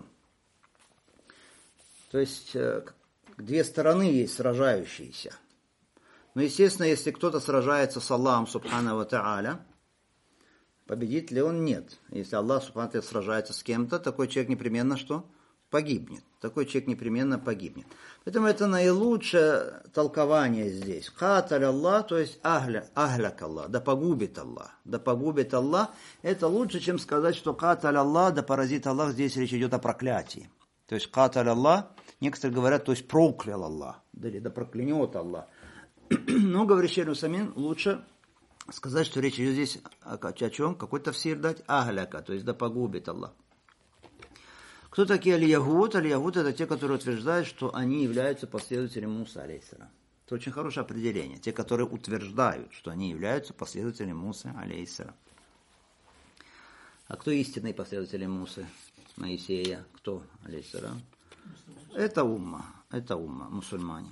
То есть две стороны есть сражающиеся. Но, естественно, если кто-то сражается с Аллахом Субхану ва Тааля, победит ли он? Нет. Если Аллах Субхану ва Тааля сражается с кем-то, такой человек непременно что? погибнет. Такой человек непременно погибнет. Поэтому это наилучшее толкование здесь. Каталь Аллах, то есть ахляк Аллах, да погубит Аллах. Да погубит Аллах. Это лучше, чем сказать, что каталь Аллах, да поразит Аллах. Здесь речь идет о проклятии. То есть каталь Аллах, некоторые говорят, то есть проклял Аллах. Да проклянет Аллах. Но, говорит Шейх Усаймин, лучше сказать, что речь идет здесь о чем? Какой тафсир дать? Ахляка, то есть да погубит Аллах. Кто такие аль-Ягуд? Аль-Ягуд это те, которые утверждают, что они являются последователями Мусы, алейхиссалям. Это очень хорошее определение. Те, которые утверждают, что они являются последователями Мусы, алейхиссалям. А кто истинные последователи Мусы, Моисея? Кто, алейхиссалям? Это умма, мусульмане.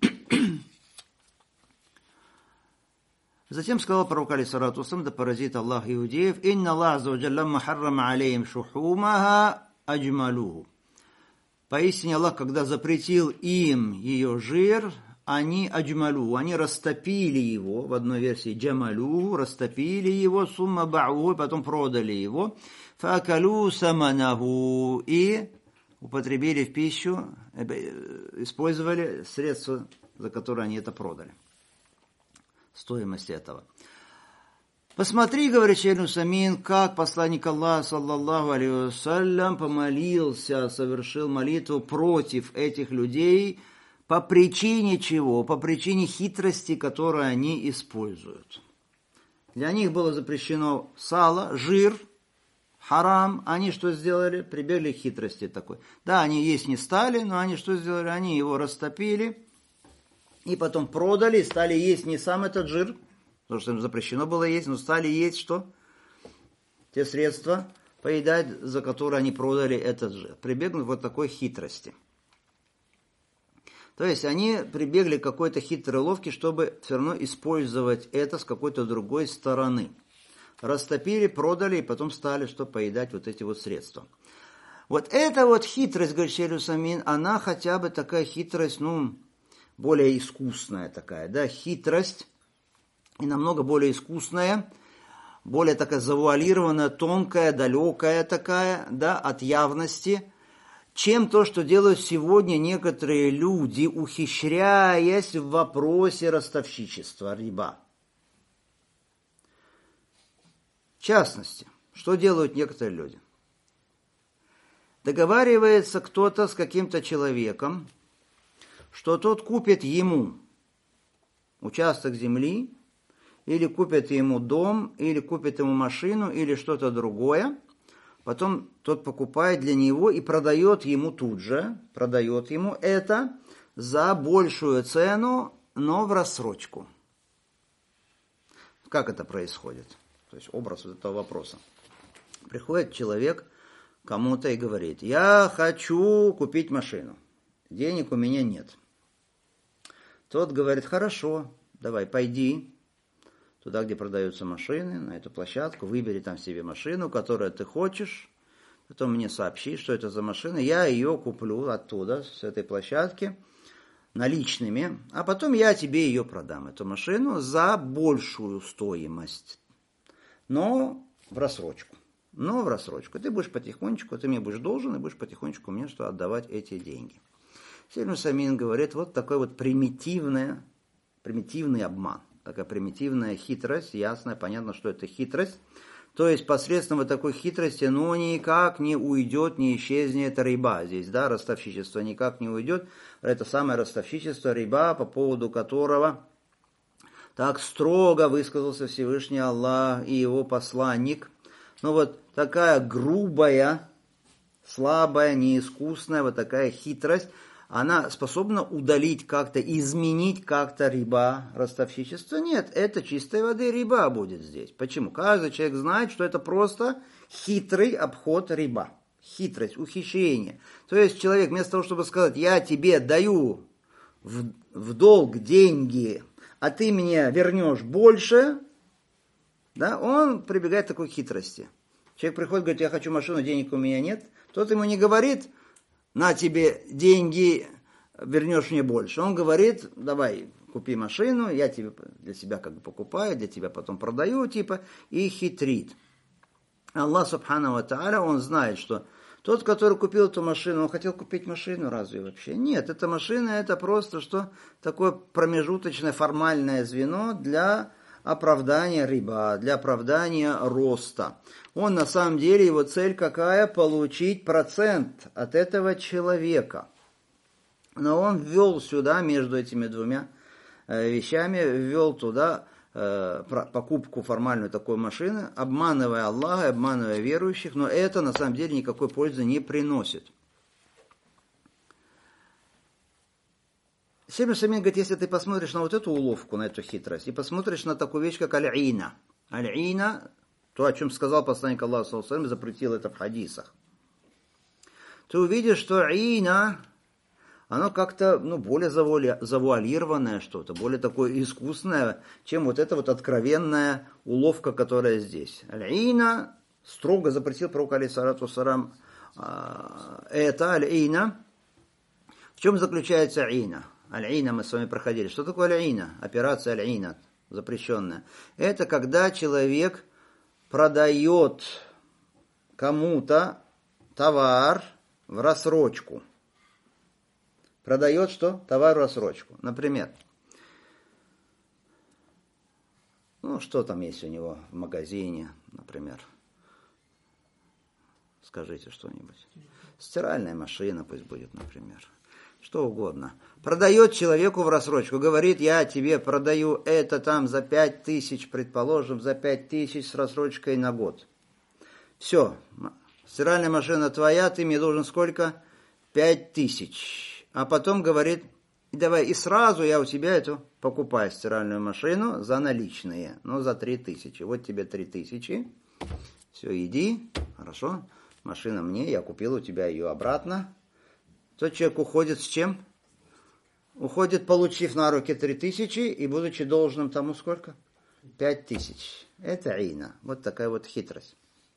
Затем сказал пророк, алейхиссалату вассалям, да поразит Аллах иудеев: «Инна Аллах азза ва джалла махаррама алейхим шухумаха аджмалуху». Поистине Аллах, когда запретил им ее жир, они аджмалуху, они растопили его, в одной версии джамалуху, растопили его, сумма ба'уху, потом продали его, фаакалу саманаху, и употребили в пищу, использовали средства, за которые они это продали. Стоимость этого. Посмотри, говорит Шейх Усаймин, как посланник Аллаха, саллаллаху алейхи вассалям, помолился, совершил молитву против этих людей. По причине чего? По причине хитрости, которую они используют. Для них было запрещено сало, жир, харам. Они что сделали? Прибегли к хитрости такой. Да, они есть не стали, но они что сделали? Они его растопили и потом продали, стали есть не сам этот жир, потому что им запрещено было есть, но стали есть что? Те средства поедать, за которые они продали этот жир. Прибегнут вот такой хитрости. То есть они прибегли к какой-то хитрой ловке, чтобы все равно использовать это с какой-то другой стороны. Растопили, продали и потом стали что поедать вот эти вот средства. Вот эта вот хитрость, говорит Шейх Усаймин, она хотя бы такая хитрость, более искусная такая, да, хитрость, и намного более искусная, более такая завуалированная, тонкая, далекая такая, да, от явности, чем то, что делают сегодня некоторые люди, ухищряясь в вопросе ростовщичества, риба. В частности, что делают некоторые люди? Договаривается кто-то с каким-то человеком, что тот купит ему участок земли, или купит ему дом, или купит ему машину, или что-то другое. Потом тот покупает для него и продает ему тут же, продает ему это за большую цену, но в рассрочку. Как это происходит? То есть образ вот этого вопроса. Приходит человек к кому-то и говорит: я хочу купить машину, денег у меня нет. Тот говорит: хорошо, давай, пойди туда, где продаются машины, на эту площадку, выбери там себе машину, которую ты хочешь, потом мне сообщи, что это за машина, я ее куплю оттуда, с этой площадки, наличными, а потом я тебе ее продам, эту машину, за большую стоимость, но в рассрочку. Ты будешь потихонечку, ты мне будешь должен, и будешь потихонечку мне что отдавать эти деньги. Шейх Усаймин говорит, вот такой вот примитивный обман, такая примитивная хитрость, ясно, понятно, что это хитрость. То есть посредством вот такой хитрости, никак не уйдет, не исчезнет риба здесь, да, ростовщичество никак не уйдет. Это самое ростовщичество, риба, по поводу которого так строго высказался Всевышний Аллах и его посланник. Вот такая грубая, слабая, неискусная, вот такая хитрость, она способна удалить как-то, изменить как-то риба, ростовщичество? Нет, это чистой воды риба будет здесь. Почему? Каждый человек знает, что это просто хитрый обход риба. Хитрость, ухищрение. То есть человек вместо того, чтобы сказать, я тебе даю в долг деньги, а ты мне вернешь больше, да, он прибегает к такой хитрости. Человек приходит, говорит, я хочу машину, денег у меня нет. Тот ему не говорит, на тебе деньги, вернешь мне больше. Он говорит, давай, купи машину, я тебе для себя как бы покупаю, для тебя потом продаю, и хитрит. Аллах, субхану ва тааля, он знает, что Тот, который купил эту машину, он хотел купить машину разве вообще? Нет, эта машина это просто что? Такое промежуточное формальное звено для оправдания риба, для оправдания роста. Он на самом деле, его цель какая? Получить процент от этого человека. Но он ввел сюда, между этими двумя вещами, ввел туда покупку формальную такой машины, обманывая Аллаха, обманывая верующих, но это на самом деле никакой пользы не приносит. Шейх Самин говорит, если ты посмотришь на вот эту уловку, на эту хитрость, и посмотришь на такую вещь, как аль-ина. Аль-ина, то, о чем сказал посланник Аллаха, саллаллаху алейхи ва саллям, запретил это в хадисах. Ты увидишь, что ина, оно как-то более завуалированное что-то, более такое искусное, чем вот эта вот откровенная уловка, которая здесь. Аль-ина строго запретил пророк, алейхиссалату вассалям, это аль-ина. В чем заключается ина? Аль-ина мы с вами проходили. Что такое аль-ина? Операция аль-ина, запрещенная. Это когда человек продает кому-то товар в рассрочку. Продает что? Товар в рассрочку. Например, что там есть у него в магазине, например? Скажите что-нибудь. Стиральная машина пусть будет, например. Что угодно. Продает человеку в рассрочку. Говорит, я тебе продаю это там за 5000, предположим, за 5000 с рассрочкой на год. Все. Стиральная машина твоя, ты мне должен сколько? 5000. А потом говорит, давай, и сразу я у тебя эту покупаю стиральную машину за наличные, за 3000. Вот тебе 3000. Все, иди, хорошо. Машина мне, я купил у тебя ее обратно. Тот человек уходит с чем? Уходит, получив на руки 3000 и будучи должным тому сколько? 5000. Это ина. Вот такая вот хитрость.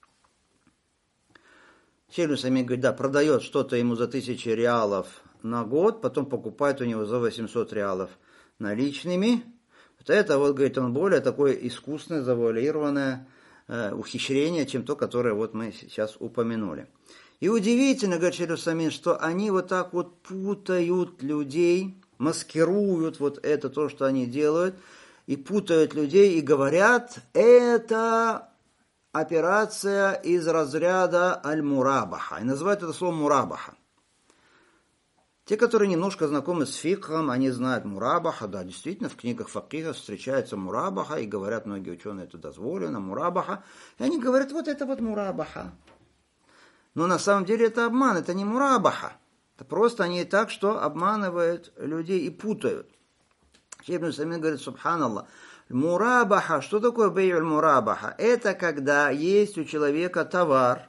Шейх Самин говорит, да, продает что-то ему за 1000 реалов на год, потом покупает у него за 800 реалов наличными. Вот это, говорит, он более такое искусное, завуалированное ухищрение, чем то, которое вот мы сейчас упомянули. И удивительно, говорит Шейх Самин, что они вот так вот путают людей, маскируют вот это, то, что они делают, и путают людей, и говорят, это операция из разряда аль-мурабаха. И называют это слово мурабаха. Те, которые немножко знакомы с фикхом, они знают мурабаха. Да, действительно, в книгах факиха встречается мурабаха, и говорят, многие ученые, это дозволено, мурабаха. И они говорят, вот это вот мурабаха. Но на самом деле это обман, это не мурабаха. Это просто они так, что обманывают людей и путают. Шейх Ибн Самин говорит, субханаллах, мурабаха, что такое бей'уль мурабаха? Это когда есть у человека товар.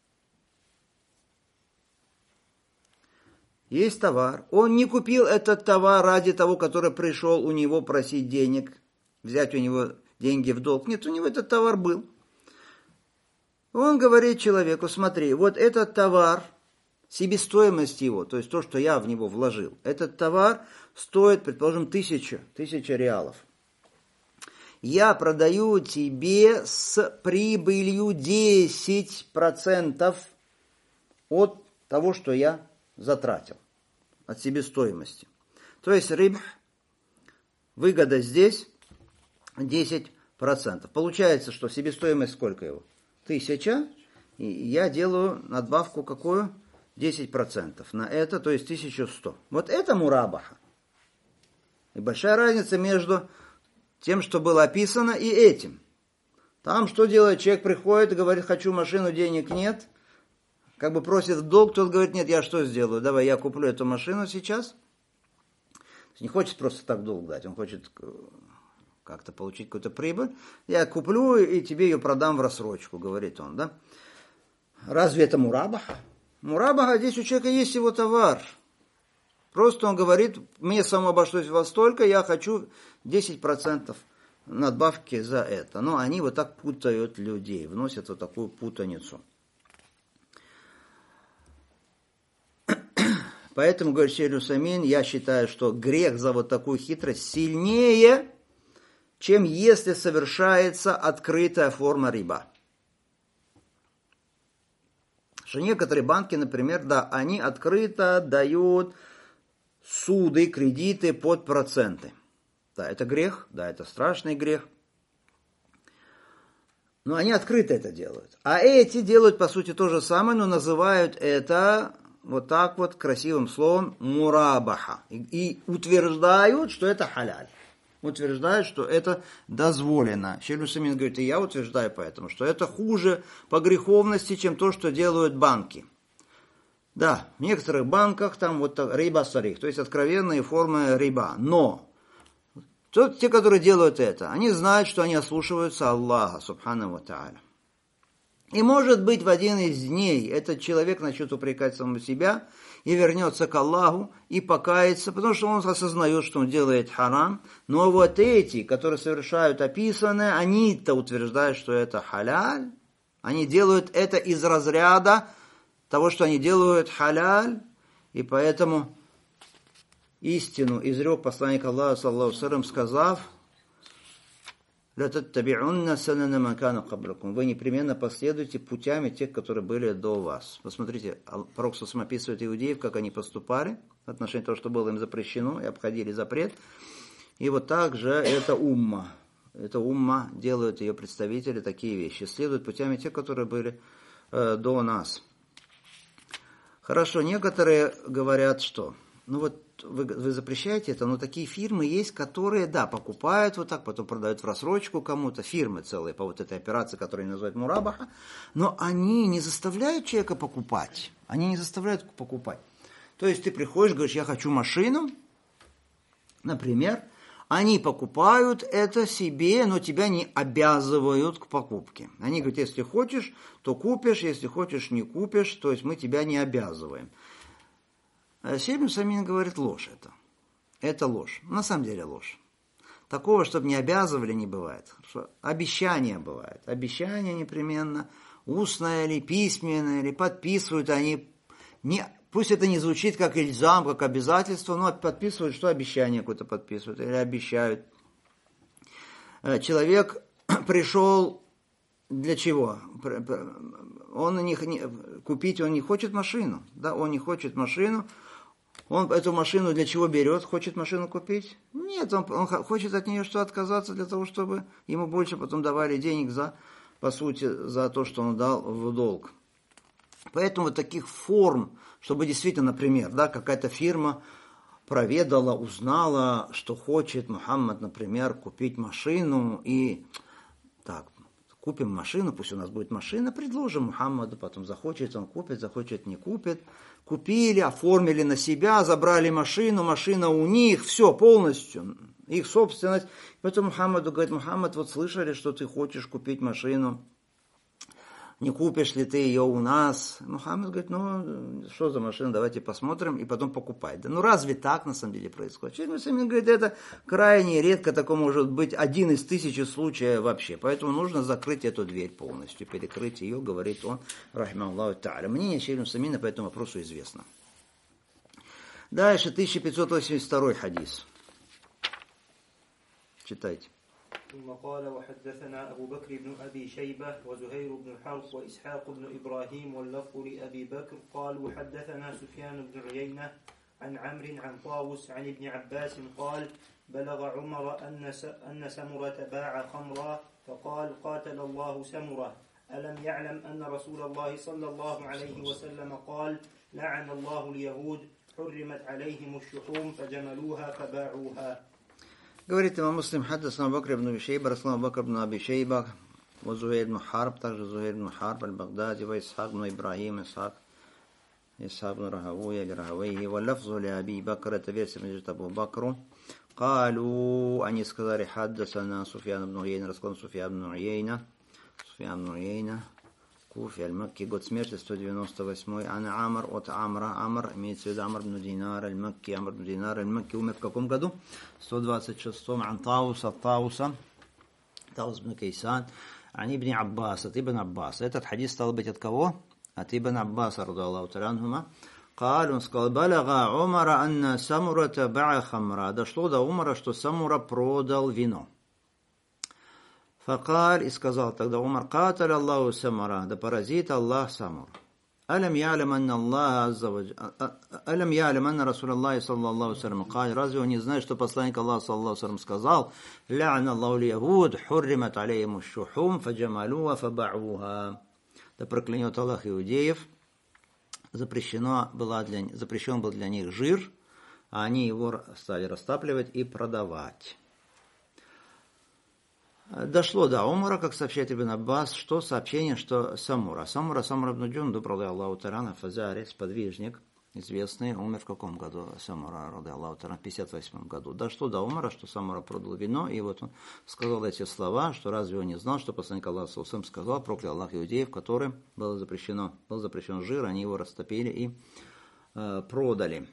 Есть товар. Он не купил этот товар ради того, который пришел у него просить денег, взять у него деньги в долг. Нет, у него этот товар был. Он говорит человеку, смотри, вот этот товар, себестоимость его, то есть то, что я в него вложил, этот товар стоит, предположим, 1000 реалов. Я продаю тебе с прибылью 10% от того, что я затратил, от себестоимости. То есть рибх, выгода здесь 10%. Получается, что себестоимость сколько его? 1000, и я делаю надбавку какую? 10% на это, то есть 1100. Вот это мурабаха. И большая разница между тем, что было описано, и этим. Там что делает? Человек приходит и говорит, хочу машину, денег нет. Как бы просит в долг, тот говорит, нет, я что сделаю? Давай я куплю эту машину сейчас. Не хочет просто так долг дать, он хочет как-то получить какую-то прибыль. Я куплю и тебе ее продам в рассрочку, говорит он, да? Разве это мурабаха? Мурабаха, здесь у человека есть его товар. Просто он говорит, мне само обошлось во столько, я хочу 10% надбавки за это. Но они вот так путают людей, вносят вот такую путаницу. Поэтому, говорит Шейх Самин, я считаю, что грех за вот такую хитрость сильнее, чем если совершается открытая форма риба. Что некоторые банки, например, да, они открыто дают суды, кредиты под проценты. Да, это грех, да, это страшный грех. Но они открыто это делают. А эти делают, по сути, то же самое, но называют это вот так вот красивым словом мурабаха. И утверждают, что это халяль. Утверждают, что это дозволено. Шейх Усаймин говорит, и я утверждаю поэтому, что это хуже по греховности, чем то, что делают банки. Да, в некоторых банках там вот риба сарих, то есть откровенные формы риба. Но те, которые делают это, они знают, что они ослушиваются Аллаха, субхану ва тааля. И может быть в один из дней этот человек начнет упрекать самого себя и вернется к Аллаху и покается, потому что он осознает, что он делает харам. Но вот эти, которые совершают описанное, они-то утверждают, что это халяль. Они делают это из разряда того, что они делают халяль. И поэтому истину изрек посланник Аллаха, саллаллаху алейхи ва саллям, сказав: вы непременно последуете путями тех, которые были до вас. Посмотрите, пророк сам описывает иудеев, как они поступали в отношении того, что было им запрещено, и обходили запрет. И вот так же это умма. Это умма, делают ее представители такие вещи. Следуют путями тех, которые были до нас. Хорошо, некоторые говорят, что ну вот вы запрещаете это, но такие фирмы есть, которые, да, покупают вот так, потом продают в рассрочку кому-то, фирмы целые по вот этой операции, которую они называют мурабаха, но они не заставляют человека покупать. Они не заставляют покупать. То есть ты приходишь, говоришь, я хочу машину, например, они покупают это себе, но тебя не обязывают к покупке. Они говорят, если хочешь, то купишь, если хочешь, не купишь, то есть мы тебя не обязываем. Шейх Усаймин говорит, ложь это. Это ложь. На самом деле ложь. Такого, чтобы не обязывали, не бывает. Обещания бывают. Обещания непременно, устное или письменное, или подписывают они. Пусть это не звучит как ильзам, как обязательство, но подписывают, что обещание какое-то подписывают или обещают. Человек пришел для чего? Купить он не хочет машину. Да, он не хочет машину. Он эту машину для чего берет? Хочет машину купить? Нет, он хочет от нее что отказаться для того, чтобы ему больше потом давали денег по сути, за то, что он дал в долг. Поэтому таких форм, чтобы действительно, например, да, какая-то фирма проведала, узнала, что хочет Мухаммад, например, купить машину и так, купим машину, пусть у нас будет машина, предложим Мухаммаду, потом захочет, он купит, захочет, не купит. Купили, оформили на себя, забрали машину, машина у них, все полностью, их собственность. Поэтому Мухаммаду говорит, Мухаммад, вот слышали, что ты хочешь купить машину, не купишь ли ты ее у нас? Мухаммад говорит, ну, что за машина, давайте посмотрим, и потом покупай. Да, ну, разве так на самом деле происходит? Шейх Усаймин говорит, это крайне редко, такое может быть 1 из 1000 случаев вообще. Поэтому нужно закрыть эту дверь полностью, перекрыть ее, говорит он, рахимахуллаху тааля. Мнение Шейха Усаймина по этому вопросу известно. Дальше, 1582 хадис. Читайте. ثم قال وحدثنا أبو بكر بن أبي شيبة وزهير بن حرب وإسحاق بن إبراهيم واللفظ لأبي بكر قالوا حدثنا سفيان بن عيينة عن عمرو عن طاووس عن ابن عباس قال بلغ عمر أن سمرة باع خمرا فقال قاتل الله سمرة ألم يعلم أن رسول الله صلى الله عليه وسلم قال لعن الله اليهود حرمت عليهم الشحوم فجملوها فباعوها. Говорит имам Муслим, حدثنا أبو بكر بن أبي شيبة رسول أبو بكر بن أبي شيبة وزهير بن حرب также زهير بن حرب البغدادي وإسحاق بن إبراهيم إسحاق بن راهويه لراهويه واللفظ لأبي بكر تفسير من أبو بكر قالوا أن يسكر حدثنا سفيان بن عيينة رسول سفيان بن عيينة كوفي المكي год смерти 198 عن عمر от عمر имеется в виду Амр бн Динар аль-Макки. Амр бн Динар аль-Макки умер в каком году? 126 عن طاووس бн Кайсан عن ابن عباس от Ибн Аббаса. Этот хадис стал быть от кого? От Ибн Аббаса радиаллаху та'аля анхума. Он сказал, балага Умара анна Самурата баа хамра. Дошло до Умара, что Самура продал вино. Факаль, и сказал тогда Умар, каталь Аллаху Самура, да поразит Аллах Самур. ألم يعلم أن الله عز وجل ألم يعلم أن رسول الله صلى الله عليه وسلم قال, разве он не знает, что посланник Аллаха صلى الله عليه وسلم сказал: لعن الله اليهود حرمت عليهم الشحوم فجملوها فباعوها. Да проклянет Аллах иудеев, запрещен был для них жир, а они его стали растапливать и продавать. Дошло до Умара, как сообщает Ибн Аббас, что сообщение, что Самура ибн Джундуб, ради Аллаху та'аля, Фазари, сподвижник, известный, умер в каком году? Самура, ради Аллаху та'аля, в 58 году. Дошло до Умара, что Самура продал вино, и вот он сказал эти слова, что разве он не знал, что посланник Аллаха сказал: проклял Аллах иудеев, которым был запрещен жир, они его растопили и продали.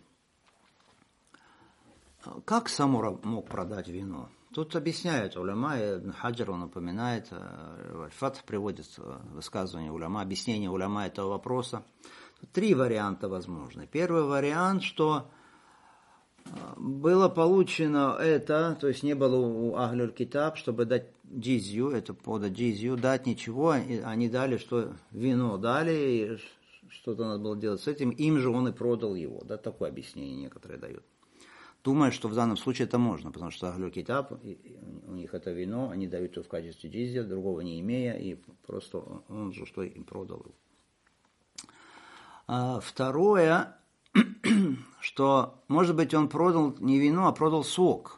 Как Самура мог продать вино? Тут объясняют уляма, Ибн Хаджар, он упоминает, Аль-Фатх приводит высказывание уляма, объяснение уляма этого вопроса. Тут 3 варианта возможны. Первый вариант, что было получено это, то есть не было у Ахлюль Китаб, чтобы дать джизью, это подать джизью, дать ничего, они дали, что вино дали, и что-то надо было делать с этим, им же он и продал его. Да, такое объяснение некоторые дают. Думают, что в данном случае это можно, потому что Ахлюль Китаб, у них это вино, они дают его в качестве джизья, другого не имея, и просто он же что им продал его. Второе, что, может быть, он продал не вино, а продал сок,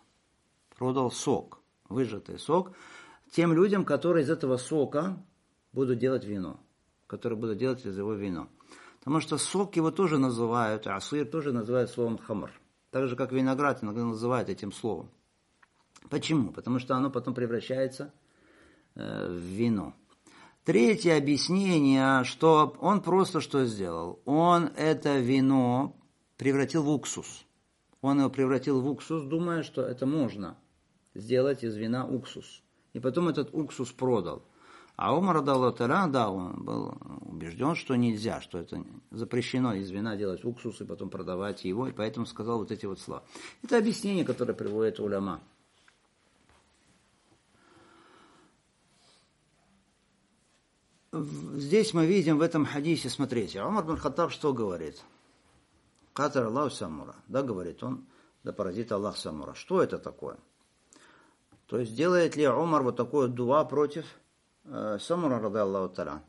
выжатый сок, тем людям, которые из этого сока будут делать вино, которые будут делать из его вино. Потому что сок его тоже называют, асир тоже называют словом хамр. Так же, как виноград иногда называют этим словом. Почему? Потому что оно потом превращается в вино. Третье объяснение, что он просто что сделал? Он это вино превратил в уксус. Он его превратил в уксус, думая, что это можно сделать из вина уксус. И потом этот уксус продал. А Умар, радаллаху та'аля, да, он был убежден, что нельзя, что это запрещено из вина делать уксус и потом продавать его, и поэтому сказал вот эти вот слова. Это объяснение, которое приводит уляма. Здесь мы видим в этом хадисе, смотрите, Умар бин Хаттаб что говорит? Катар Аллаху Самура, да, говорит он, да поразит Аллах Самура. Что это такое? То есть делает ли Умар вот такое дуа против Самура, ради Аллаху та'аля?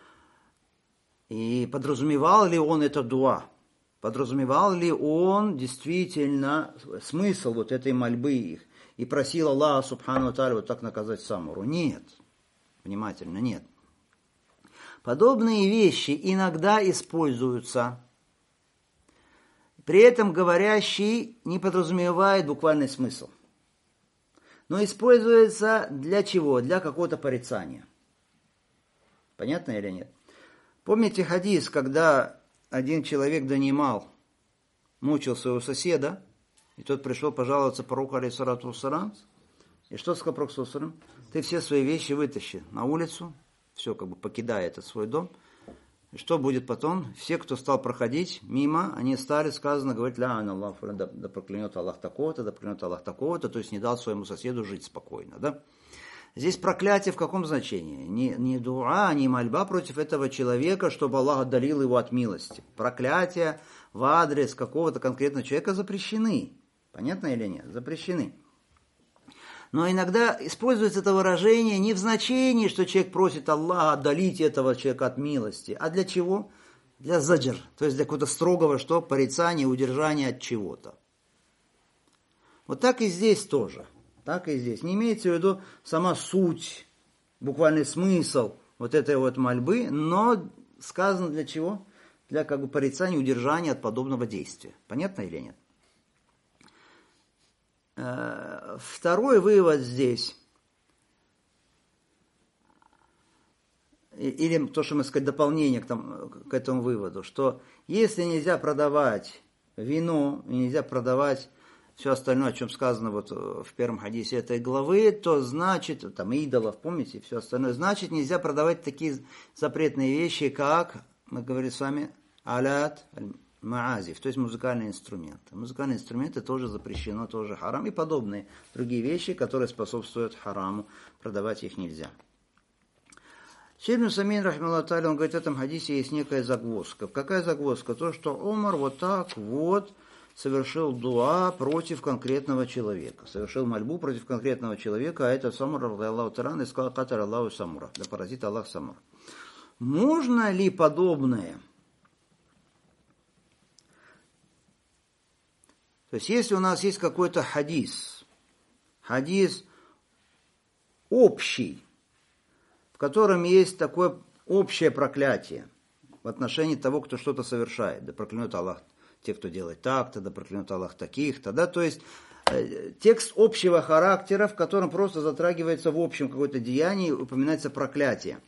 И подразумевал ли он это дуа? Подразумевал ли он действительно смысл вот этой мольбы их? И просил Аллаха субхану та'аля вот так наказать Самуру? Нет. Внимательно, нет. Подобные вещи иногда используются. При этом говорящий не подразумевает буквальный смысл. Но используется для чего? Для какого-то порицания. Понятно или нет? Помните хадис, когда один человек донимал, мучил своего соседа, и тот пришел пожаловаться пророку, алейхиссалату вассалам, и что сказал пророк, саллаллаху алейхи ва саллям? Ты все свои вещи вытащи на улицу, все, как бы покидая этот свой дом. И что будет потом? Все, кто стал проходить мимо, они стали, сказано, говорить: ля Аллах, да проклянет Аллах такого-то, да проклянет Аллах такого-то, то есть не дал своему соседу жить спокойно, да? Здесь проклятие в каком значении? Не дуа, не мольба против этого человека, чтобы Аллах отдалил его от милости. Проклятия в адрес какого-то конкретного человека запрещены. Понятно или нет? Запрещены. Но иногда используется это выражение не в значении, что человек просит Аллаха отдалить этого человека от милости. А для чего? Для заджр, то есть для какого-то строгого что? Порицания, удержания от чего-то. Вот так и здесь тоже. Так и здесь. Не имеется в виду сама суть, буквальный смысл вот этой вот мольбы, но сказано для чего? Для как бы порицания, удержания от подобного действия. Понятно или нет? Второй вывод здесь, или то, что мы сказали, дополнение к этому выводу, что если нельзя продавать вино, и нельзя продавать все остальное, о чем сказано вот в первом хадисе этой главы, то значит, там идолов, помните, все остальное, значит нельзя продавать такие запретные вещи, как, мы говорили с вами, алят, маазиф, то есть музыкальные инструменты. Музыкальные инструменты тоже запрещено, тоже харам, и подобные другие вещи, которые способствуют хараму, продавать их нельзя. Шейх ибн Усаймин, рахимахуллах тааля, он говорит, в этом хадисе есть некая загвоздка. Какая загвоздка? То, что Умар вот так вот совершил дуа против конкретного человека. Совершил мольбу против конкретного человека, а это Самур, Аллаху Таран, и сказал, катар Аллаху Самура, да поразит Аллах Самур. Можно ли подобное? То есть, если у нас есть какой-то хадис общий, в котором есть такое общее проклятие в отношении того, кто что-то совершает, да проклянет Аллах те, кто делает так-то, да проклянет Аллах таких-то, да, то есть текст общего характера, в котором просто затрагивается в общем какое-то деяние и упоминается проклятие.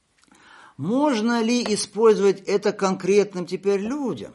Можно ли использовать это конкретным теперь людям?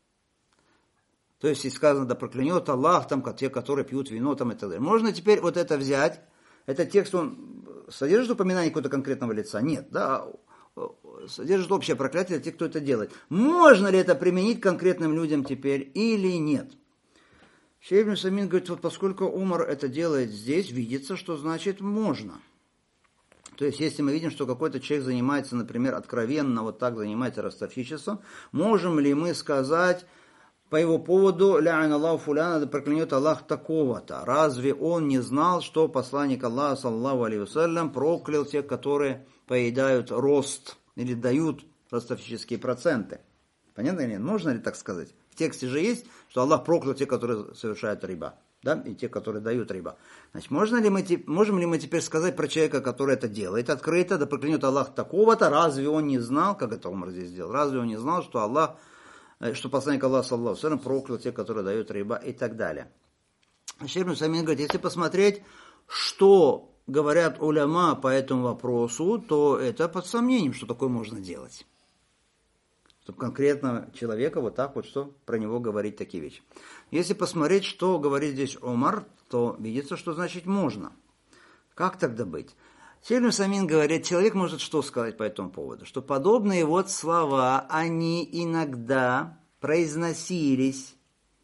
То есть, если сказано, да проклянет Аллах, там, те, которые пьют вино, там, и так далее. Можно теперь вот это взять, этот текст, он содержит упоминание какого-то конкретного лица? Нет, да, содержит общее проклятие для тех, кто это делает. Можно ли это применить конкретным людям теперь или нет? Шейх ибн Усаймин говорит, вот поскольку Умар это делает здесь, видится, что значит можно. То есть, если мы видим, что какой-то человек занимается, например, откровенно вот так занимается ростовщичеством, можем ли мы сказать по его поводу «Ля'ан Аллаху фуляна», да проклянет Аллах такого-то? Разве он не знал, что посланник Аллаха, саллаллаху алейхи вассалям, проклял тех, которые поедают рост или дают ростовщические проценты? Понятно или нет? Нужно ли так сказать? В тексте же есть, что Аллах проклял тех, которые совершают риба, да, и те, которые дают риба. Значит, можем ли мы теперь сказать про человека, который это делает открыто, да проклянет Аллах такого-то, разве он не знал, как это Умар здесь сделал, разве он не знал, что посланник Аллаха, саллаллаху алейхи вассалям, проклял тех, которые дают риба и так далее. Шейх ибн Усаймин говорит, если посмотреть, что говорят уляма по этому вопросу, то это под сомнением, что такое можно делать. Чтобы конкретно человека вот так вот, что про него говорить такие вещи. Если посмотреть, что говорит здесь Умар, то видится, что значит можно. Как тогда быть? Шейх ибн Усаймин говорит, человек может что сказать по этому поводу? Что подобные вот слова, они иногда произносились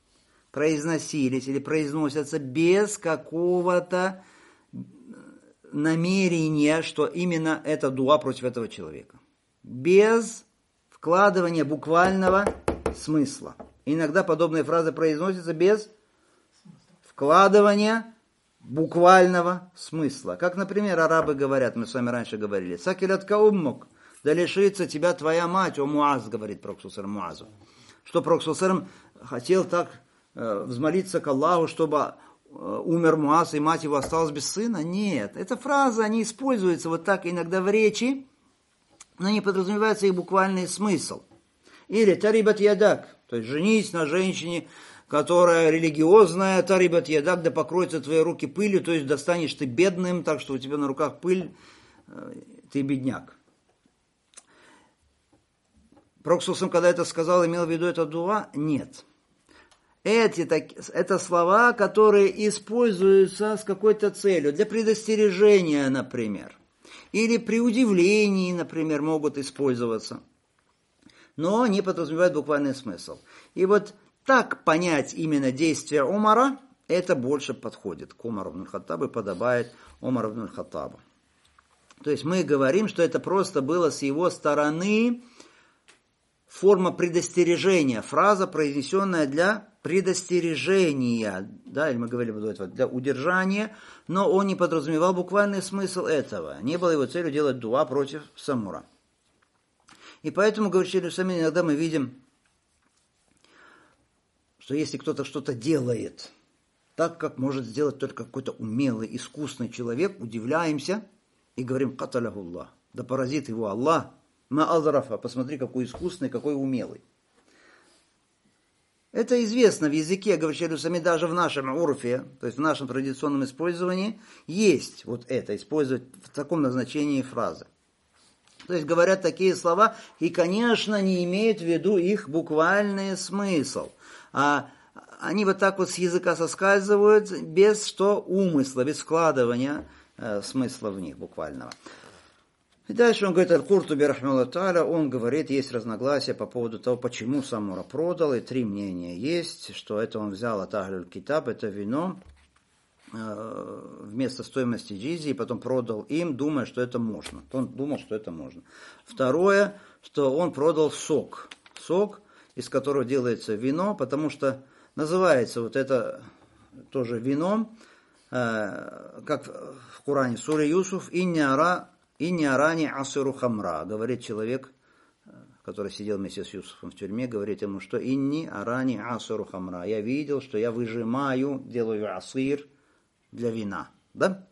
или произносятся без какого-то намерения, что именно это дуа против этого человека. Без вкладывания буквального смысла. Иногда подобные фразы произносятся без вкладывания буквального смысла. Как, например, арабы говорят, мы с вами раньше говорили, «Сакилятка уммук», да лишится тебя твоя мать, о Муаз, говорит Пророк саллаллаху алейхи Муазу. Что Пророк саллаллаху алейхи хотел так взмолиться к Аллаху, чтобы умер Муаз, и мать его осталась без сына? Нет. Эта фраза, они используются вот так иногда в речи, но не подразумевается их буквальный смысл. Или «тарибат ядак», то есть женись на женщине, которая религиозная, «тарибат ядак», да покроются твои руки пылью, то есть достанешь ты бедным, так что у тебя на руках пыль, ты бедняк. Пророк саллаллаху алейхи вассалям, когда это сказал, имел в виду это дуа? Нет. Это слова, которые используются с какой-то целью, для предостережения, например. Или при удивлении, например, могут использоваться. Но не подразумевают буквальный смысл. И вот так понять именно действия Умара, это больше подходит к Умару ибн аль-Хаттабу, подобает Умару ибн аль-Хаттабу. То есть мы говорим, что это просто было с его стороны форма предостережения, фраза, произнесенная для предостережения, да, или мы говорили до этого, для удержания, но он не подразумевал буквальный смысл этого. Не было его целью делать дуа против Самура. И поэтому, говорит шейх ибн Усаймин, иногда мы видим, что если кто-то что-то делает так, как может сделать только какой-то умелый, искусный человек, удивляемся и говорим «Каталяхуллах», да поразит его Аллах, ма азрафа, посмотри, какой искусный, какой умелый. Это известно в языке, говорит шейх ибн Усаймин, даже в нашем урфе, то есть в нашем традиционном использовании, есть вот это, использовать в таком назначении фразы. То есть говорят такие слова и, конечно, не имеют в виду их буквальный смысл. А они вот так вот с языка соскальзывают без что умысла, без вкладывания смысла в них буквального. И дальше он говорит, Аль-Куртуби, рахмаллаху тааля, он говорит, есть разногласия по поводу того, почему Самура продал, и три мнения есть, что это он взял от Ахлюль Китаб, это вино, вместо стоимости джизьи, потом продал им, думая, что это можно. Он думал, что это можно. Второе, что он продал сок, из которого делается вино, потому что называется вот это тоже вином, как в Коране, сура Юсуф, «Инни арани асиру хамра», говорит человек, который сидел вместе с Юсуфом в тюрьме, говорит ему, что «Инни арани асиру хамра», я видел, что я выжимаю, делаю асир для вина. Да?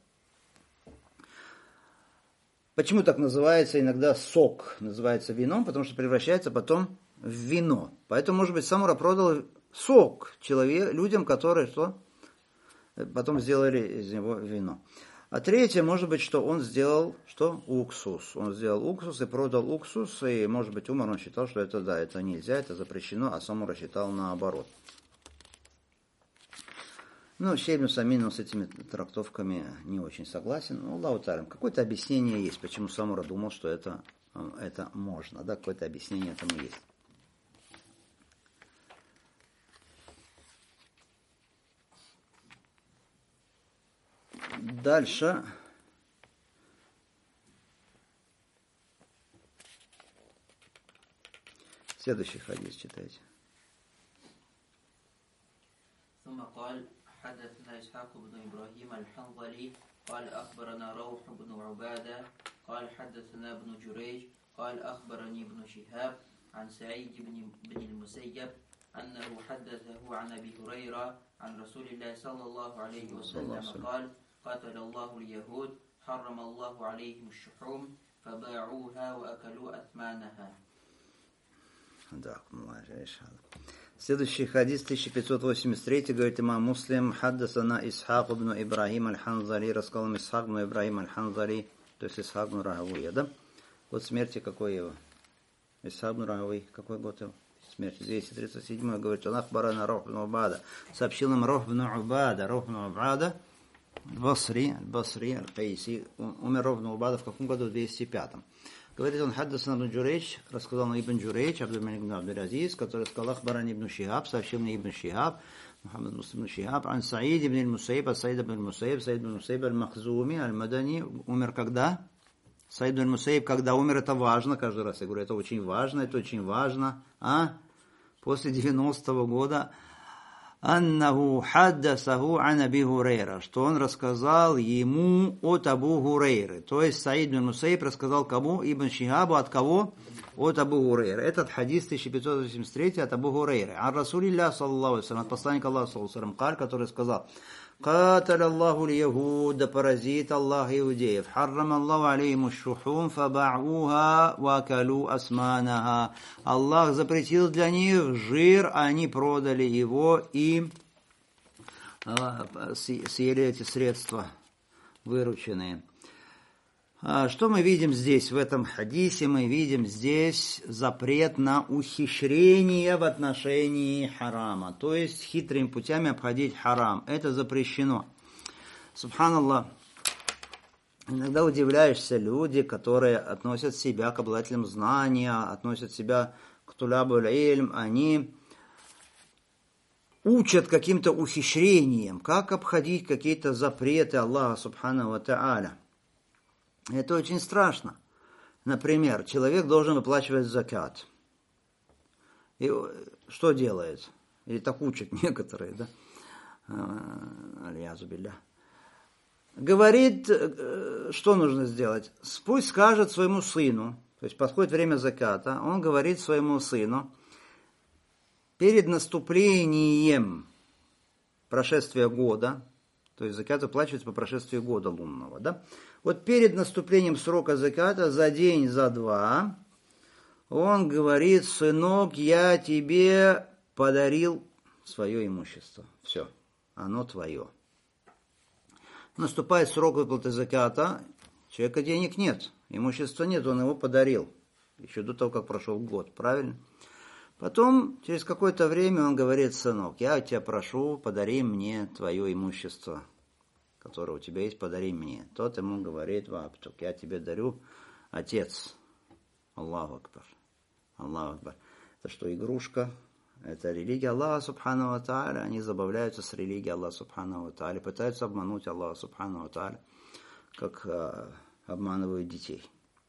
Почему так называется иногда сок, называется вином? Потому что превращается потом в вино. Поэтому, может быть, Самура продал сок людям, которые что? Потом сделали из него вино. А третье, может быть, что он сделал что? Уксус. Он сделал уксус и продал уксус, и, может быть, Умар, он считал, что это, да, это нельзя, это запрещено, а Самура считал наоборот. Ну, Шейх ибн Самин с этими трактовками не очень согласен. Ну, Аллаху та'аля, какое-то объяснение есть, почему Самура думал, что это можно. Да, какое-то объяснение этому есть. Дальше. Следующий хадис читайте. ثم قال حدثنا إسحاق بن إبراهيم الحنظلي قال أخبرنا روح بن عبادة قال حدثنا ابن جريج قال أخبرني ابن شهاب عن سعيد بن المسيب أنه حدثه عن أبي هريرة عن رسول الله صلى الله عليه وسلم قال قاتل الله اليهود حرم الله عليهم الشحوم فباعوها وأكلوا أثمانها. Следующий хадис 1583, говорит имам Муслим, хаддасана Исхак ибн Ибрахим аль-Ханзали, рассказал Исхак ибн Ибрахим аль-Ханзали, то есть Исхак ибн Рахавуя, да? Год смерти какой его? Исхак ибн Рахавуй, какой год его? Смерти 237, говорит, он ахбарана Рох ибн Убада, сообщил нам Рох ибн Убада, Басри, аль-Кайси, умер Рох ибн Убада в каком году? В 205-м. Говорит он, хаддасан ибн Джурейч, рассказал нам Ибн Джурейч, Абдуль-Малик ибн Абдуль-Азиз, который сказал, ахбарани ибн Шихаб, сообщил мне Ибн Шихаб, Мухаммад Муслим ибн Шихаб, ан Саид ибн аль-Мусайб, Саид ибн аль-Мусайб, Саид ибн аль-Мусайб аль-Махзуми, аль-Мадани, умер когда? Саид ибн аль-Мусайб, когда умер, это важно, каждый раз я говорю, это очень важно, после 90-го года, аннаху хаддасаху ан Аби Хурейра, что он рассказал ему от Абу Хурейры. То есть Саид бин Мусайб рассказал кому? Ибн Шихабу от кого? От Абу Хурейры. Этот хадис 1583 от Абу Хурейры. Ан Расулилля, саллаллаху алейхи вассалям, от посланника Аллаха, саллаллаху алейхи вассалям, который сказал, قاتل الله اليهود, паразит Аллах иудеев, حرم الله عليهم الشحوم فباعوها وأكلوا أثمانها. Аллах запретил для них жир, они продали его и съели эти средства вырученные. Что мы видим здесь, в этом хадисе? Мы видим здесь запрет на ухищрение в отношении харама. То есть хитрыми путями обходить харам. Это запрещено. Субханаллах. Иногда удивляешься, люди, которые относят себя к обладателям знания, относят себя к тулябуль ильм, они учат каким-то ухищрением, как обходить какие-то запреты Аллаха Субхану ва Тааля. Это очень страшно. Например, человек должен выплачивать закат. И что делает? Или так учат некоторые, да? Аль-язу билля. Говорит, что нужно сделать? Пусть скажет своему сыну, то есть подходит время заката, он говорит своему сыну, перед наступлением прошествия года, то есть закат выплачивается по прошествии года лунного, да? Вот перед наступлением срока заката, за день, за два, он говорит, сынок, я тебе подарил свое имущество. Все, оно твое. Наступает срок выплаты заката, у человека денег нет, имущества нет, он его подарил. Еще до того, как прошел год, правильно? Потом, через какое-то время он говорит, сынок, я тебя прошу, подари мне твое имущество, которое у тебя есть, подари мне. Тот ему говорит, ваптук, я тебе дарю, отец. Аллаху акбар. Аллаху акбар. Это что, игрушка? Это религия Аллаха Субхану ва Тааля. Они забавляются с религией Аллаха Субхану ва Тааля, пытаются обмануть Аллаха Субхану ва Тааля, как обманывают детей.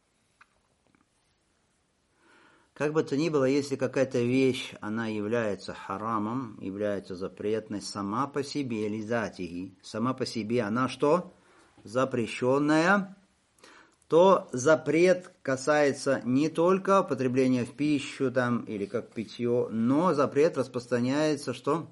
Как бы то ни было, если какая-то вещь, она является харамом, является запретной сама по себе, лизатиги, сама по себе она что? Запрещенная, то запрет касается не только употребления в пищу там, или как питье, но запрет распространяется что?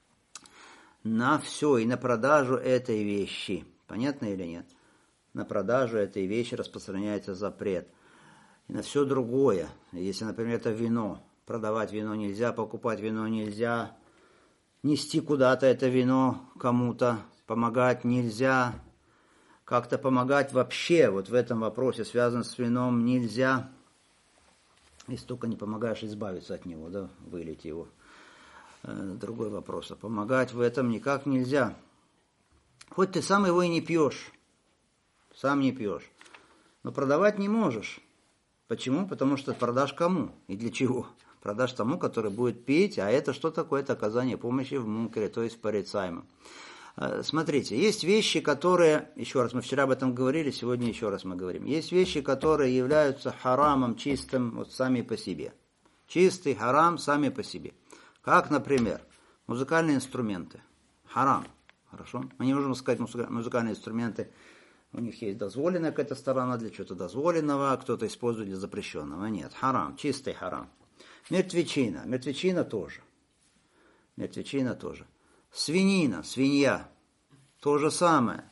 На все и на продажу этой вещи. Понятно или нет? На продажу этой вещи распространяется запрет. И на все другое. Если, например, это вино. Продавать вино нельзя, покупать вино нельзя, нести куда-то это вино кому-то, помогать нельзя, как-то помогать вообще вот в этом вопросе, связанном с вином, нельзя. Если только не помогаешь избавиться от него, да, вылить его. Другой вопрос. А помогать в этом никак нельзя. Хоть ты сам его и не пьешь. Сам не пьешь. Но продавать не можешь. Почему? Потому что продашь кому и для чего? Продашь тому, который будет пить, а это что такое? Это оказание помощи в мункаре, то есть в порицаемом. Смотрите, есть вещи, которые, еще раз, мы вчера об этом говорили, сегодня еще раз мы говорим. Есть вещи, которые являются харамом чистым вот сами по себе. Чистый харам сами по себе. Как, например, музыкальные инструменты. Харам. Хорошо? Мы не можем сказать музыкальные инструменты. У них есть дозволенная какая-то сторона для чего-то дозволенного, кто-то использует для запрещенного. Нет, харам, чистый харам. Мертвечина, мертвечина тоже. Мертвечина тоже. Свинина, свинья, то же самое.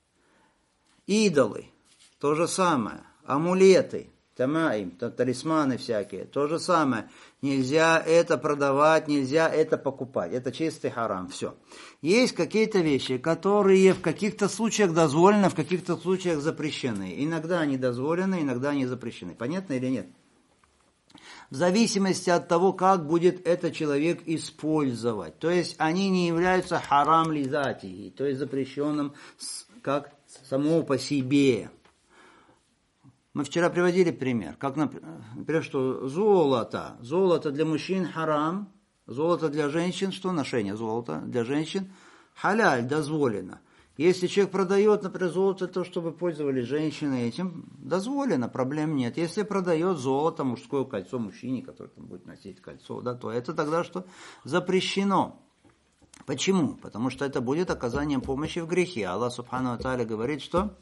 Идолы, то же самое. Амулеты, тамаим, талисманы всякие, то же самое. Нельзя это продавать, нельзя это покупать. Это чистый харам, все. Есть какие-то вещи, которые в каких-то случаях дозволены, в каких-то случаях запрещены. Иногда они дозволены, иногда они запрещены. Понятно или нет? В зависимости от того, как будет этот человек использовать. То есть они не являются харам лизатиги, то есть запрещенным как само по себе. Мы вчера приводили пример, как, например, что золото для мужчин харам, золото для женщин, что ношение золота для женщин, халяль, дозволено. Если человек продает, например, золото, то чтобы пользовались женщины этим, дозволено, проблем нет. Если продает золото, мужское кольцо мужчине, который там будет носить кольцо, да, то это тогда что? Запрещено. Почему? Потому что это будет оказанием помощи в грехе. Аллах Субхану ва Тааля говорит, что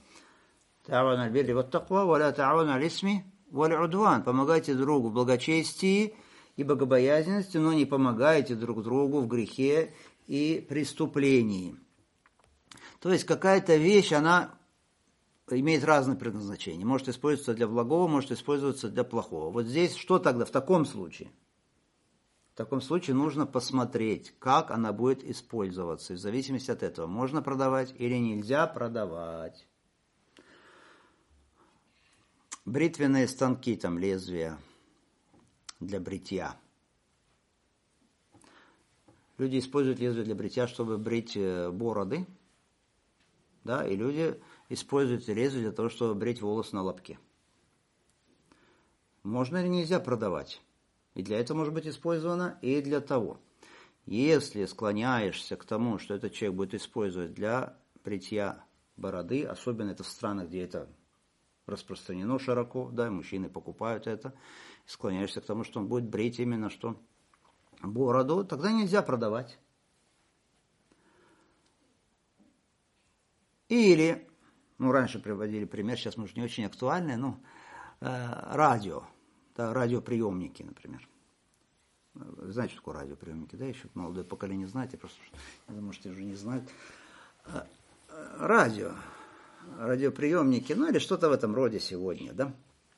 помогайте другу в благочестии и богобоязненности, но не помогайте друг другу в грехе и преступлении. То есть какая-то вещь, она имеет разное предназначение. Может использоваться для благого, может использоваться для плохого. Вот здесь что тогда в таком случае? В таком случае нужно посмотреть, как она будет использоваться. И в зависимости от этого, можно продавать или нельзя продавать. Бритвенные станки, там лезвия для бритья. Люди используют лезвие для бритья, чтобы брить бороды. Да, и люди используют лезвие для того, чтобы брить волосы на лобке. Можно или нельзя продавать? И для этого может быть использовано, и для того. Если склоняешься к тому, что этот человек будет использовать для бритья бороды, особенно это в странах, где это распространено широко, да, мужчины покупают это, склоняешься к тому, что он будет брить именно что бороду, тогда нельзя продавать. Или, раньше приводили пример, сейчас, может, не очень актуальный, радио, да, радиоприемники, например. Знаете, что такое радиоприемники, да, еще молодое поколение знает, может, уже не знают. Радиоприемники, или что-то в этом роде сегодня, да.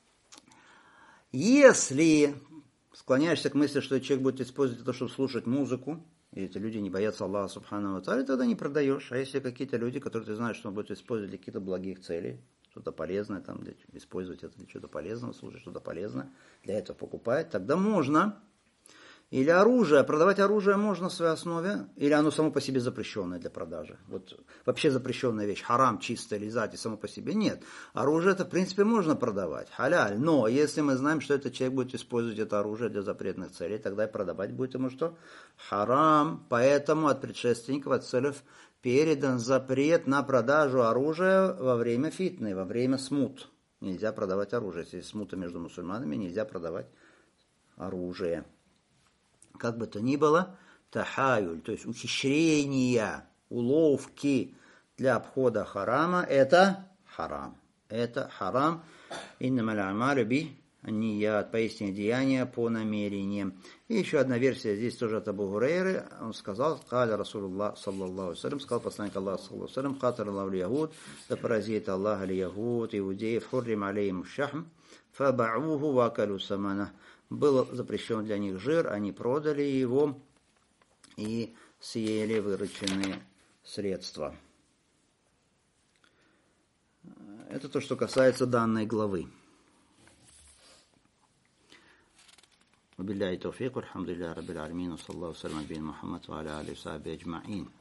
Если склоняешься к мысли, что человек будет использовать это, чтобы слушать музыку, и эти люди не боятся Аллаха Субхану ва Тааля, тогда не продаешь. А если какие-то люди, которые ты знаешь, что он будет использовать для каких-то благих целей, что-то полезное, там, использовать это для чего-то полезного, слушать что-то полезное, для этого покупать, тогда можно. Или оружие. Продавать оружие можно в своей основе, или оно само по себе запрещенное для продажи. Вот вообще запрещенная вещь, харам, чисто или зати, само по себе нет. Оружие это в принципе можно продавать, халяль. Но если мы знаем, что этот человек будет использовать это оружие для запретных целей, тогда и продавать будет ему что? Харам. Поэтому от предшественников, от селеф передан запрет на продажу оружия во время фитны, во время смут. Нельзя продавать оружие. Если есть смута между мусульманами, нельзя продавать оружие. Как бы то ни было, тахаюль, то есть ухищрения, уловки для обхода харама, это харам. Это харам. Иннамаль амалю би анният, поистине деяния по намерениям. И еще одна версия здесь тоже от Абу Гурейры. Он сказал, каля Расулуллах саллаллаху алейхи ва саллям, сказал посланник Аллаха саллаллаху алейхи ва саллям, хатар Аллаху льягуд, да поразит Аллах льягуд, иудеев, хуррим алейхим шахм, фаба'уху вакалю самана. Был запрещен для них жир, они продали его и съели вырученные средства. Это то, что касается данной главы. وبالله التوفيق والحمد لله رب العالمين وصلى الله وسلم على نبينا محمد وعلى آله وصحبه أجمعين.